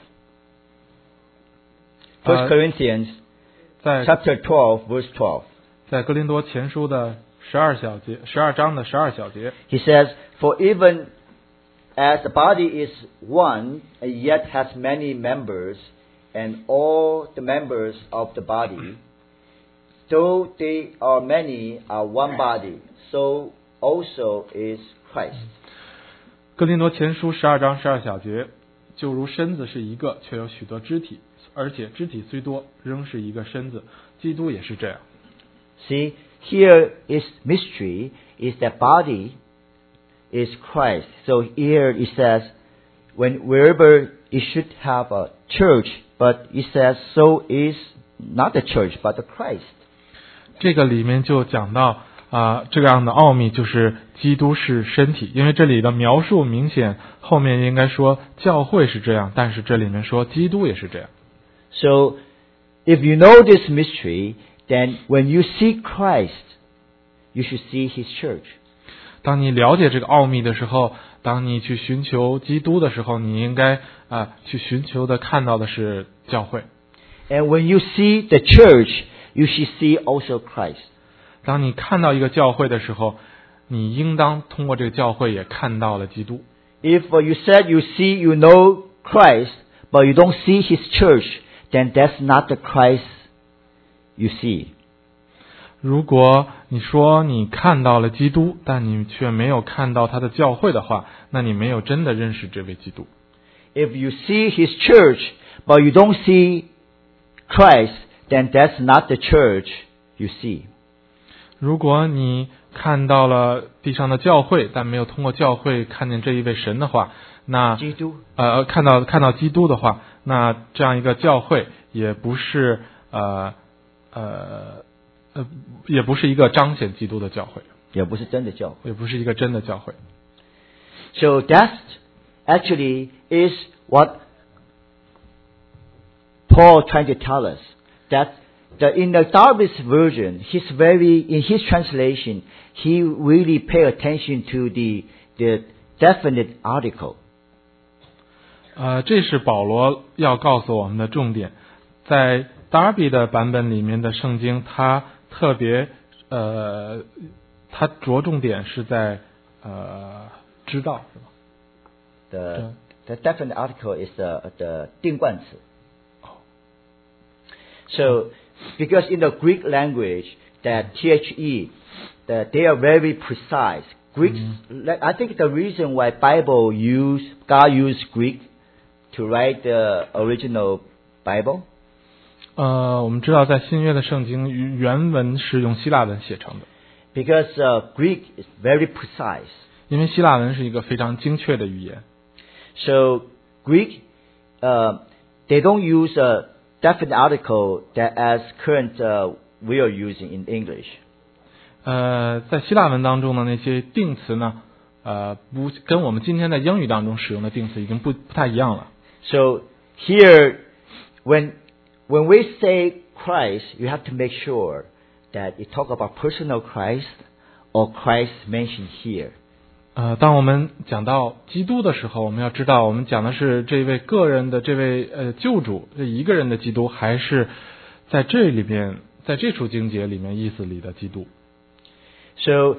1 Corinthians chapter 12, verse 12. 在哥林多前书的12章的12小节。 He says, For even as the body is one, and yet has many members, and all the members of the body, though they are many, are one body, so also is Christ. 哥林多前书12章12小节，就如身子是一个，却有许多肢体，而且肢体虽多，仍是一个身子。基督也是这样。 See, here is mystery, is that body is Christ. So here it says, wherever it should have a church, but it says, so is not the church, but the Christ. 这个里面就讲到这样的奥秘，就是基督是身体。因为这里的描述明显，后面应该说教会是这样，但是这里面说基督也是这样。 So, if you know this mystery, then when you see Christ, you should see His church. 当你了解这个奥秘的时候，当你去寻求基督的时候，你应该去寻求的看到的是教会。 And when you see the church, you should see also Christ. 当你看到一个教会的时候，你应当通过这个教会也看到了基督。 If you said you know Christ, but you don't see His church, then that's not the Christ you see. 如果你说你看到了基督，但你却没有看到他的教会的话，那你没有真的认识这位基督。 If you see His church, but you don't see Christ, then that's not the church you see. 如果你看到了地上的教会，但没有通过教会看见这一位神的话，那基督看到基督的话，那这样一个教会也不是也不是一个彰显基督的教会， 也不是真的教会。 也不是一个真的教会。 So that actually is what Paul trying to tell us. That in the Darby's version, in his translation, he really pay attention to the definite article. 这是保罗要告诉我们的重点。在 Darby 的版本里面的圣经，他特别他着重点是在知道，是吧？ The definite article is the 定冠词。So, because in the Greek language, that THE, that they are very precise. Greeks, I think the reason why God used Greek to write the original Bible. 我们知道在新约的圣经原文是用希腊文写成的。 Because Greek is very precise. 因为希腊文是一个非常精确的语言。 So Greek, they don't use a definite article that as current we are using in English. 在希腊文当中的那些定词呢，不跟我们今天在英语当中使用的定词已经不太一样了。 So here, when we say Christ, you have to make sure that you talk about personal Christ or Christ mentioned here. 当我们讲到基督的时候，我们要知道我们讲的是这位个人的这位救主，这一个人的基督，还是在这里面，在这处经节里面意思里的基督。 So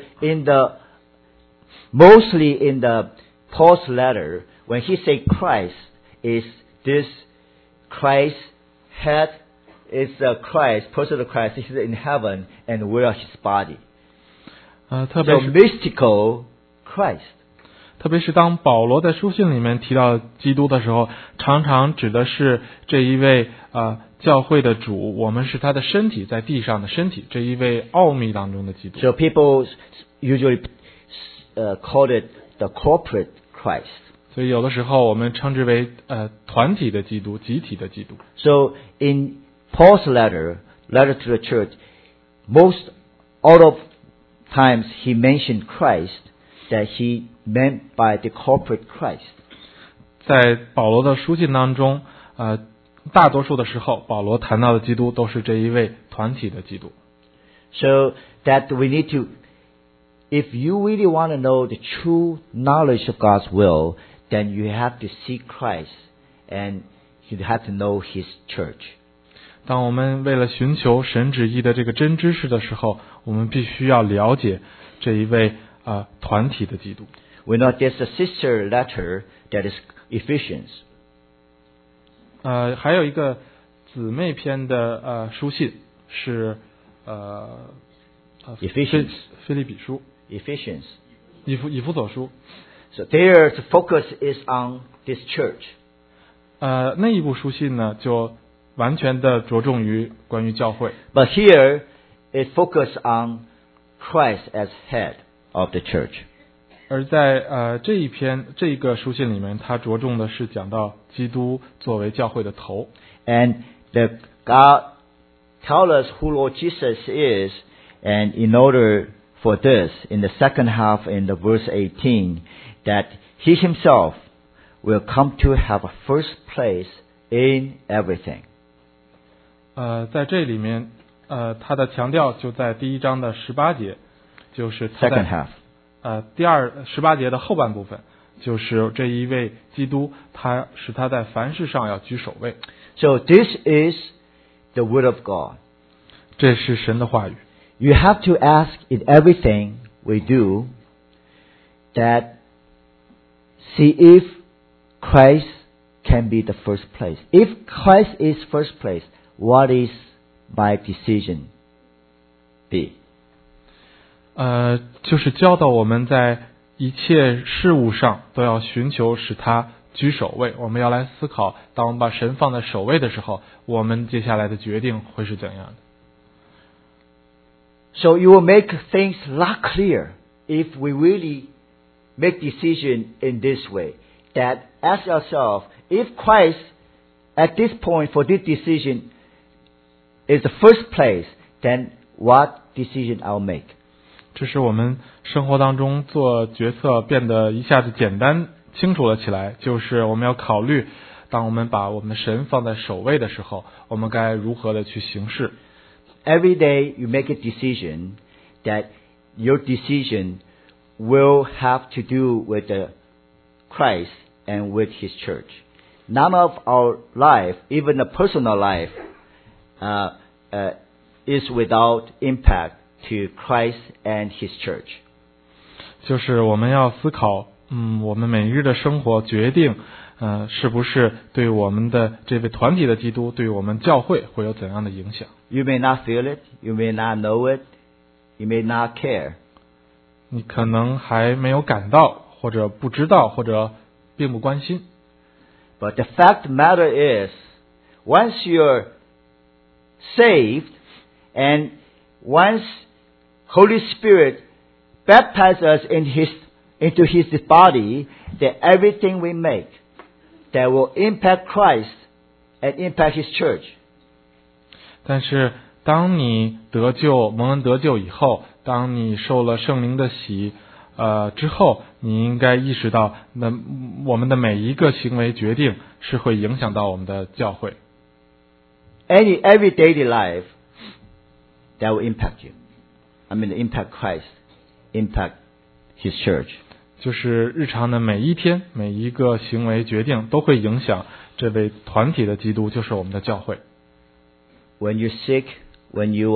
mostly in the Paul's letter, when he say Christ, is this Christ head is Christ, personal Christ, is in heaven, and we are his body. 特别 So 是 mystical Christ. 特别是当保罗在书信里面提到基督的时候，常常指的是这一位教会的主，我们是他的身体，在地上的身体，这一位奥秘当中的基督。 So people usually call it the corporate Christ. 所以有的时候我们称之为团体的基督，集体的基督。 So in Paul's letter to the church, all of times he mentioned Christ, that he meant by the corporate Christ. 在保罗的书信当中，大多数的时候，保罗谈到的基督都是这一位团体的基督。 So that we need to, if you really want to know the true knowledge of God's will, then you have to see Christ and you have to know His church. 当我们为了寻求神旨意的这个真知识的时候，我们必须要了解这一位团体的基督。 We know there's a sister letter that is Ephesians. 还有一个姊妹篇的书信是 Ephesians. 腓立比书， Ephesians. 以弗所书。 So there the focus is on this church. 那一部书信呢，就完全的着重于关于教会。 But here it focuses on Christ as head of the church. 而在这个书信里面，它着重的是讲到基督作为教会的头。 And God tells us who Lord Jesus is, and in order for this, in the second half, in the verse 18, that He Himself will come to have a first place in everything. 在这里面，他的强调就在第1章的18节，就是他 Second 在 half. 第18节的后半部分，就是这一位基督，他使他在凡事上要居首位。 So this is the Word of God. 这是神的话语。 You have to ask in everything we do that see if Christ can be the first place. If Christ is first place, what is my decision be? 就是教导我们在一切事物上都要寻求使他居首位。我们要来思考，当我们把神放在首位的时候，我们接下来的决定会是怎样的。 So you will make things a lot clear if we really make decision in this way. That ask yourself, if Christ at this point for this decision is the first place, then what decision I'll make? 这是我们生活当中做决策变得一下子简单清楚了起来，就是我们要考虑，当我们把我们的神放在首位的时候，我们该如何的去行事。 Every day you make a decision that your decision will have to do with the Christ and with His church. None of our life, even the personal life, is without impact to Christ and His church. 就是我们要思考，我们每日的生活决定，是不是对我们的这位团体的基督，对我们教会会有怎样的影响？ You may not feel it, you may not know it, you may not care. 你可能还没有感到，或者不知道，或者并不关心。 But the fact of the matter is, once you're saved and once Holy Spirit baptizes us into His body, that everything we make that will impact Christ and impact His church. 但是当你得救蒙恩得救以后，当你受了圣灵的洗之后，你应该意识到，我们的每一个行为决定是会影响到我们的教会。 Every daily life that will impact you. I mean, impact Christ, impact His church. 就是日常的每一天每一个行为决定都会影响这位团体的基督，就是我们的教会。 When you're sick, when you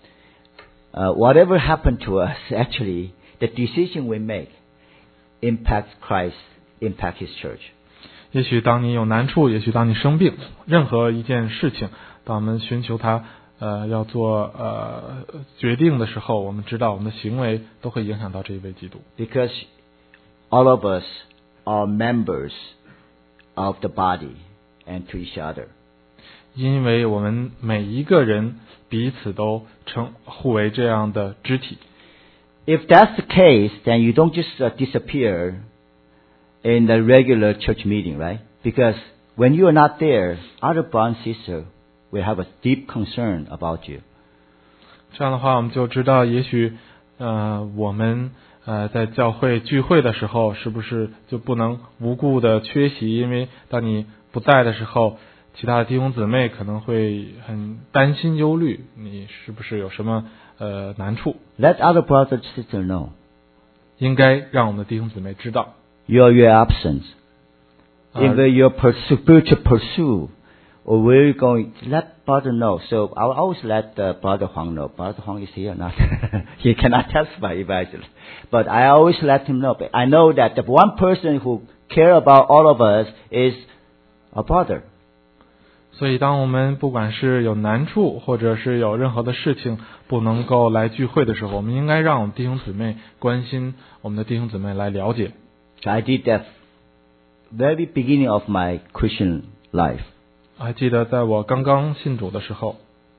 whatever happened to us, actually, the decision we make impacts Christ, impact His church. 也许当你有难处，也许当你生病，任何一件事情，当我们寻求他要做决定的时候，我们知道我们的行为都会影响到这一位基督。 Because all of us are members of the body and to each other. 因为我们每一个人彼此都互为这样的肢体。 If that's the case, then you don't just disappear in the regular church meeting, right? Because when you are not there, other brothers and sisters will have a deep concern about you. 这样的话，我们就知道，也许我们在教会聚会的时候，是不是就不能无故的缺席？因为当你不在的时候，其他的弟兄姊妹可能会很担心忧虑，你是不是有什么难处？ Let other brothers and sisters know. 应该让我们的弟兄姊妹知道 your absence. In your spiritual pursuit, or where you're going, let brother know. So I always let brother Huang know. Brother Huang is here or not. He cannot testify eventually. But I always let him know. But I know that the one person who care about all of us is a brother. 所以当我们不管是有难处，或者是有任何的事情不能够来聚会的时候，我们应该让我们弟兄姊妹关心我们的弟兄姊妹，来了解。 So I did that very beginning of my Christian life. 还记得在我刚刚信主的时候，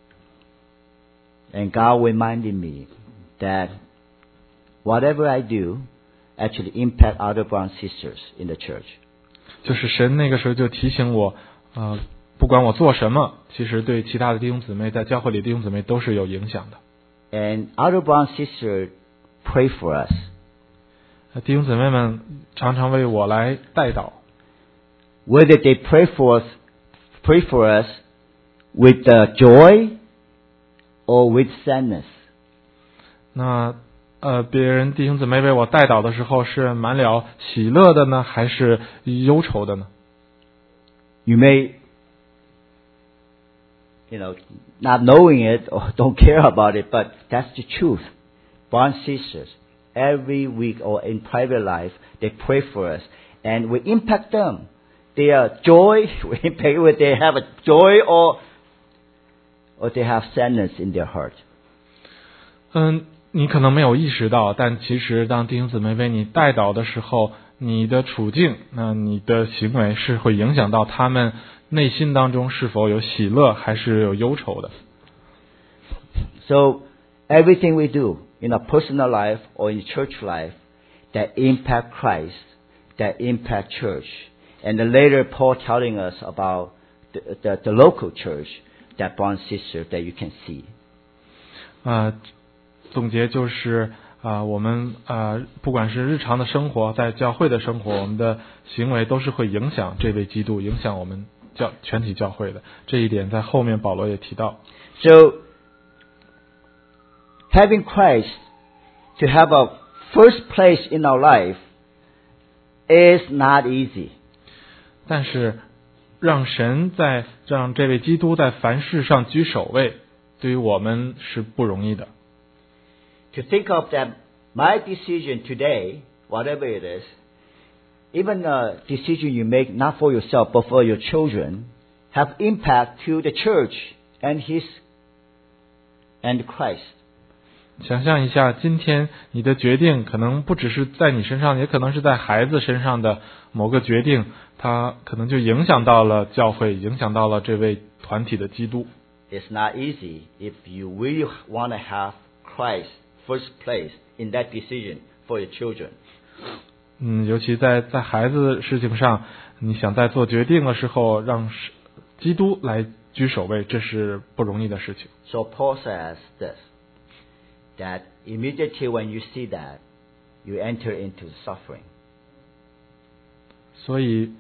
And God reminded me that whatever I do actually impact other brothers and sisters in the church. 就是神那个时候就提醒我，不管我做什么，其实对其他的弟兄姊妹，在教会里的弟兄姊妹都是有影响的。 And other brothers and sisters pray for us. 弟兄姊妹们常常为我来代祷。 Whether they pray for us with joy or with sadness. 那别人弟兄姊妹为我代祷的时候，是满了喜乐的呢，还是忧愁的呢？ You may, not knowing it or don't care about it, but that's the truth. Brothers and sisters, every week or in private life, they pray for us, and we impact them. Their joy, we impact whether they have a joy or they have sadness in their heart. 你可能没有意识到，但其实当弟兄姊妹为你代祷的时候， 你的处境，那你的行为是会影响到他们内心当中是否有喜乐还是有忧愁的。 So everything we do in our personal life or in church life that impact Christ, that impact church. And then later Paul telling us about the local church, that brother and sister that you can see. 总结就是我们不管是日常的生活，在教会的生活，我们的行为都是会影响这位基督，影响我们全体教会的。这一点在后面保罗也提到。 So having Christ to have a first place in our life is not easy. 但是让这位基督在凡事上居首位，对于我们是不容易的。 To think of that my decision today, whatever it is, even a decision you make not for yourself but for your children, have impact to the church and Christ. 想象一下，今天你的决定可能不只是在你身上，也可能是在孩子身上的某个决定，它可能就影响到了教会，影响到了这位团体的基督。 It's not easy if you really want to have Christ first place in that decision for your children. 尤其在孩子的事情上，你想在做决定的时候让基督来居首位，这是不容易的事情。 So Paul says this, that immediately when you see that, you enter into suffering. 所以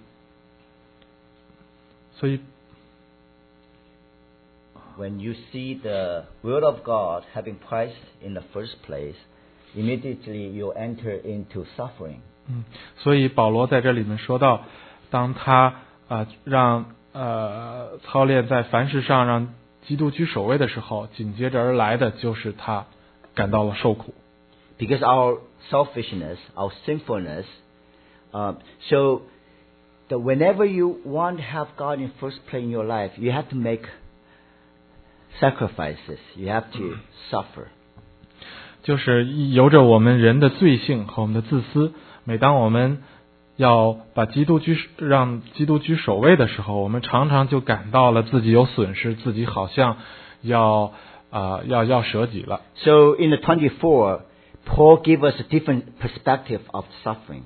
when you see the Word of God having Christ in the first place, immediately you enter into suffering. 所以保罗在这里面说到，当他让操练在凡事上让基督居首位的时候，紧接着而来的就是他感到了受苦。 Because our selfishness, our sinfulness, so that whenever you want to have God in first place in your life, you have to make sacrifices. You have to suffer. 就是由着我们人的罪性和我们的自私，每当我们要把让基督居首位的时候，我们常常就感到了自己有损失，自己好像要舍己了。 So in the 24, Paul gave us a different perspective of suffering.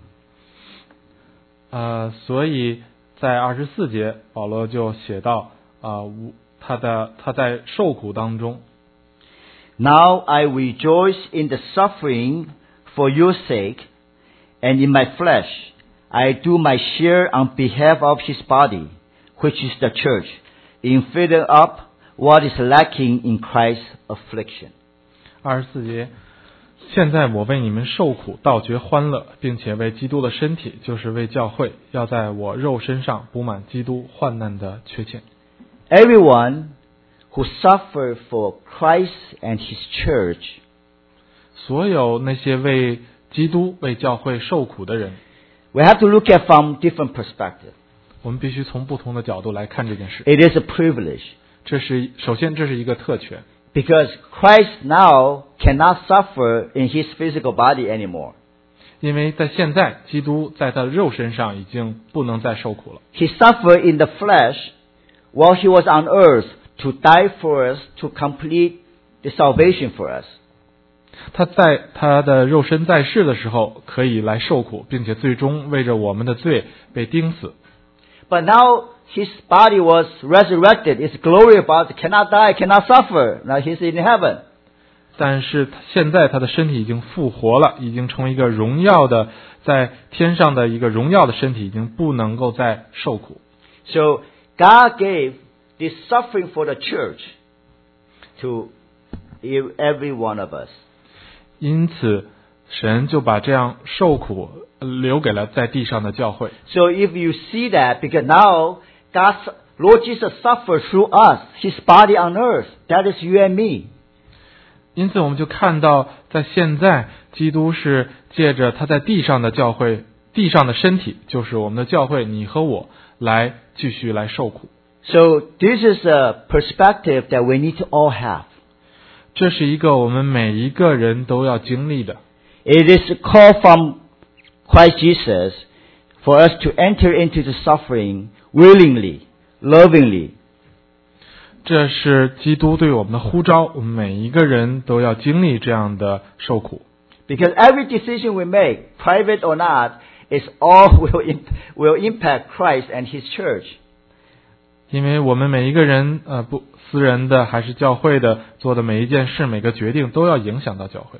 所以在24节，保罗就写到他在受苦当中。 Now I rejoice in the suffering for your sake, and in my flesh I do my share on behalf of his body, which is the church, in filling up what is lacking in Christ's affliction. 24节，现在我为你们受苦，倒觉欢乐，并且为基督的身体，就是为教会，要在我肉身上补满基督患难的缺欠。 Everyone who suffered for Christ and his church, 所有那些为基督、为教会受苦的人， we have to look at from different perspective. 我们必须从不同的角度来看这件事。 It is a privilege. 首先这是一个特权， Because Christ now cannot suffer in his physical body anymore. 因为在现在，基督在他的肉身上已经不能再受苦了。 He suffered in the flesh while he was on earth to die for us, to complete the salvation for us. 他在他的肉身在世的时候可以来受苦，并且最终为着我们的罪被钉死。 But now his body was resurrected. It's glory about cannot die, cannot suffer. Now he's in heaven. 但是现在他的身体已经复活了，已经成为一个荣耀的，在天上的一个荣耀的身体，已经不能够再受苦。 So God gave this suffering for the church to every one of us. 因此，神就把这样受苦留给了在地上的教会。 So if you see that, because now Lord Jesus suffered through us, his body on earth, that is you and me. 因此，我们就看到，在现在，基督是借着他在地上的教会，地上的身体，就是我们的教会，你和我，来继续来受苦。 So this is a perspective that we need to all have. 这是一个我们每一个人都要经历的。 It is called from Christ Jesus for us to enter into the suffering willingly, lovingly. 这是基督对我们的呼召，我们每一个人都要经历这样的受苦。 Because every decision we make, private or not, is all will impact Christ and His church. 因为我们每一个人，不私人的还是教会的，做的每一件事、每个决定都要影响到教会。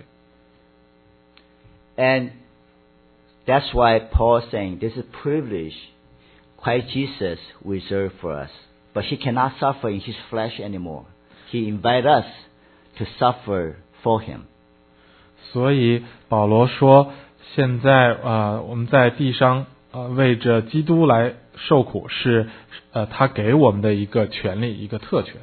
And that's why Paul is saying this is privilege Christ Jesus reserved for us. But He cannot suffer in His flesh anymore. He invites us to suffer for Him. 所以保罗说，现在我们在地上为着基督来受苦，是他给我们的一个权利，一个特权。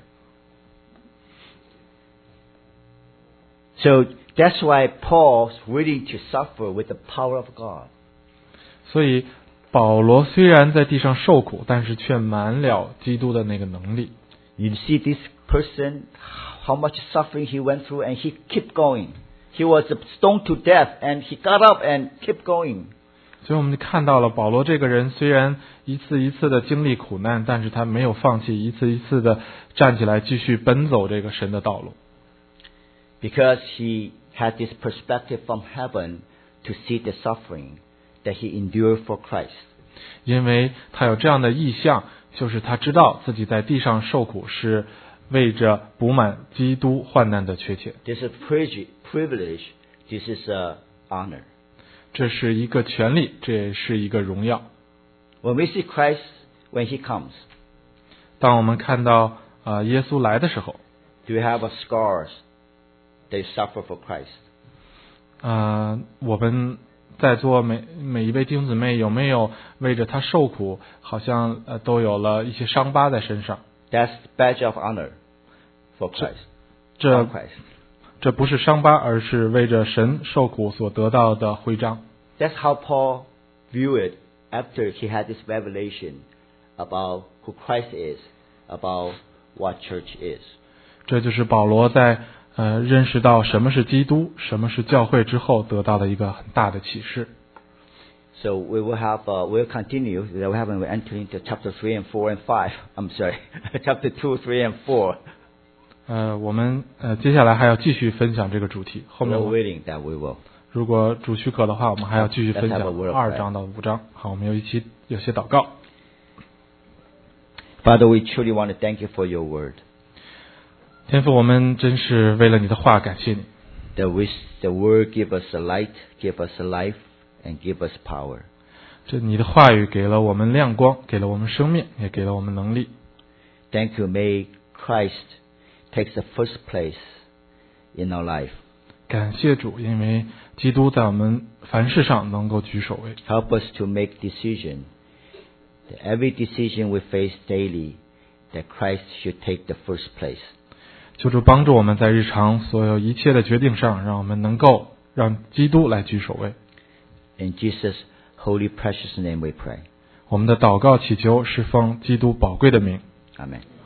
So that's why Paul's willing to suffer with the power of God. 所以保罗虽然在地上受苦，但是却满了基督的那个能力。 You see this person, how much suffering he went through, and he kept going. He was stoned to death, and he got up and kept going. 所以我们看到了保罗这个人，虽然一次一次的经历苦难，但是他没有放弃，一次一次的站起来，继续奔走这个神的道路。 Because he had this perspective from heaven to see the suffering that he endured for Christ. 因为他有这样的意向，就是他知道自己在地上受苦是为着补满基督患难的缺欠。 This is privilege. This is honor. 这是一个权利，这也是一个荣耀。 When we see Christ, when He comes, 当我们看到耶稣来的时候， do you have scars that you suffer for Christ? 我们在座每一位弟兄姊妹有没有为着他受苦，好像都有了一些伤疤在身上？ That's badge of honor for Christ. 这不是伤疤，而是为着神受苦所得到的徽章。 That's how Paul viewed it after he had this revelation about who Christ is, about what church is. 这就是保罗在认识到什么是基督，什么是教会之后得到的一个很大的启示。 So we will have, we'll continue. We haven't entered into chapter 3 and 4 and 5. I'm sorry, chapter 2, 3 and 4. 我们接下来还要继续分享这个主题。后面 We're willing that we will. 如果主许可的话，我们还要继续分享 Let's have a word of 2章到5章。好，我们有些祷告。 Father, we truly want to thank you for your word. 天父，我们真是为了你的话感谢你。 The word give us a light, give us a life, and give us power. 这你的话语给了我们亮光，给了我们生命，也给了我们能力。 Thank you. May Christ take the first place in our life. 感谢主，因为基督在我们凡事上能够居首位。 Help us to make decision. That every decision we face daily, that Christ should take the first place. 求主帮助我们在日常所有一切的决定上，让我们能够让基督来居首位。 In Jesus' holy precious name we pray. 我们的祷告祈求是奉基督宝贵的名。 Amen.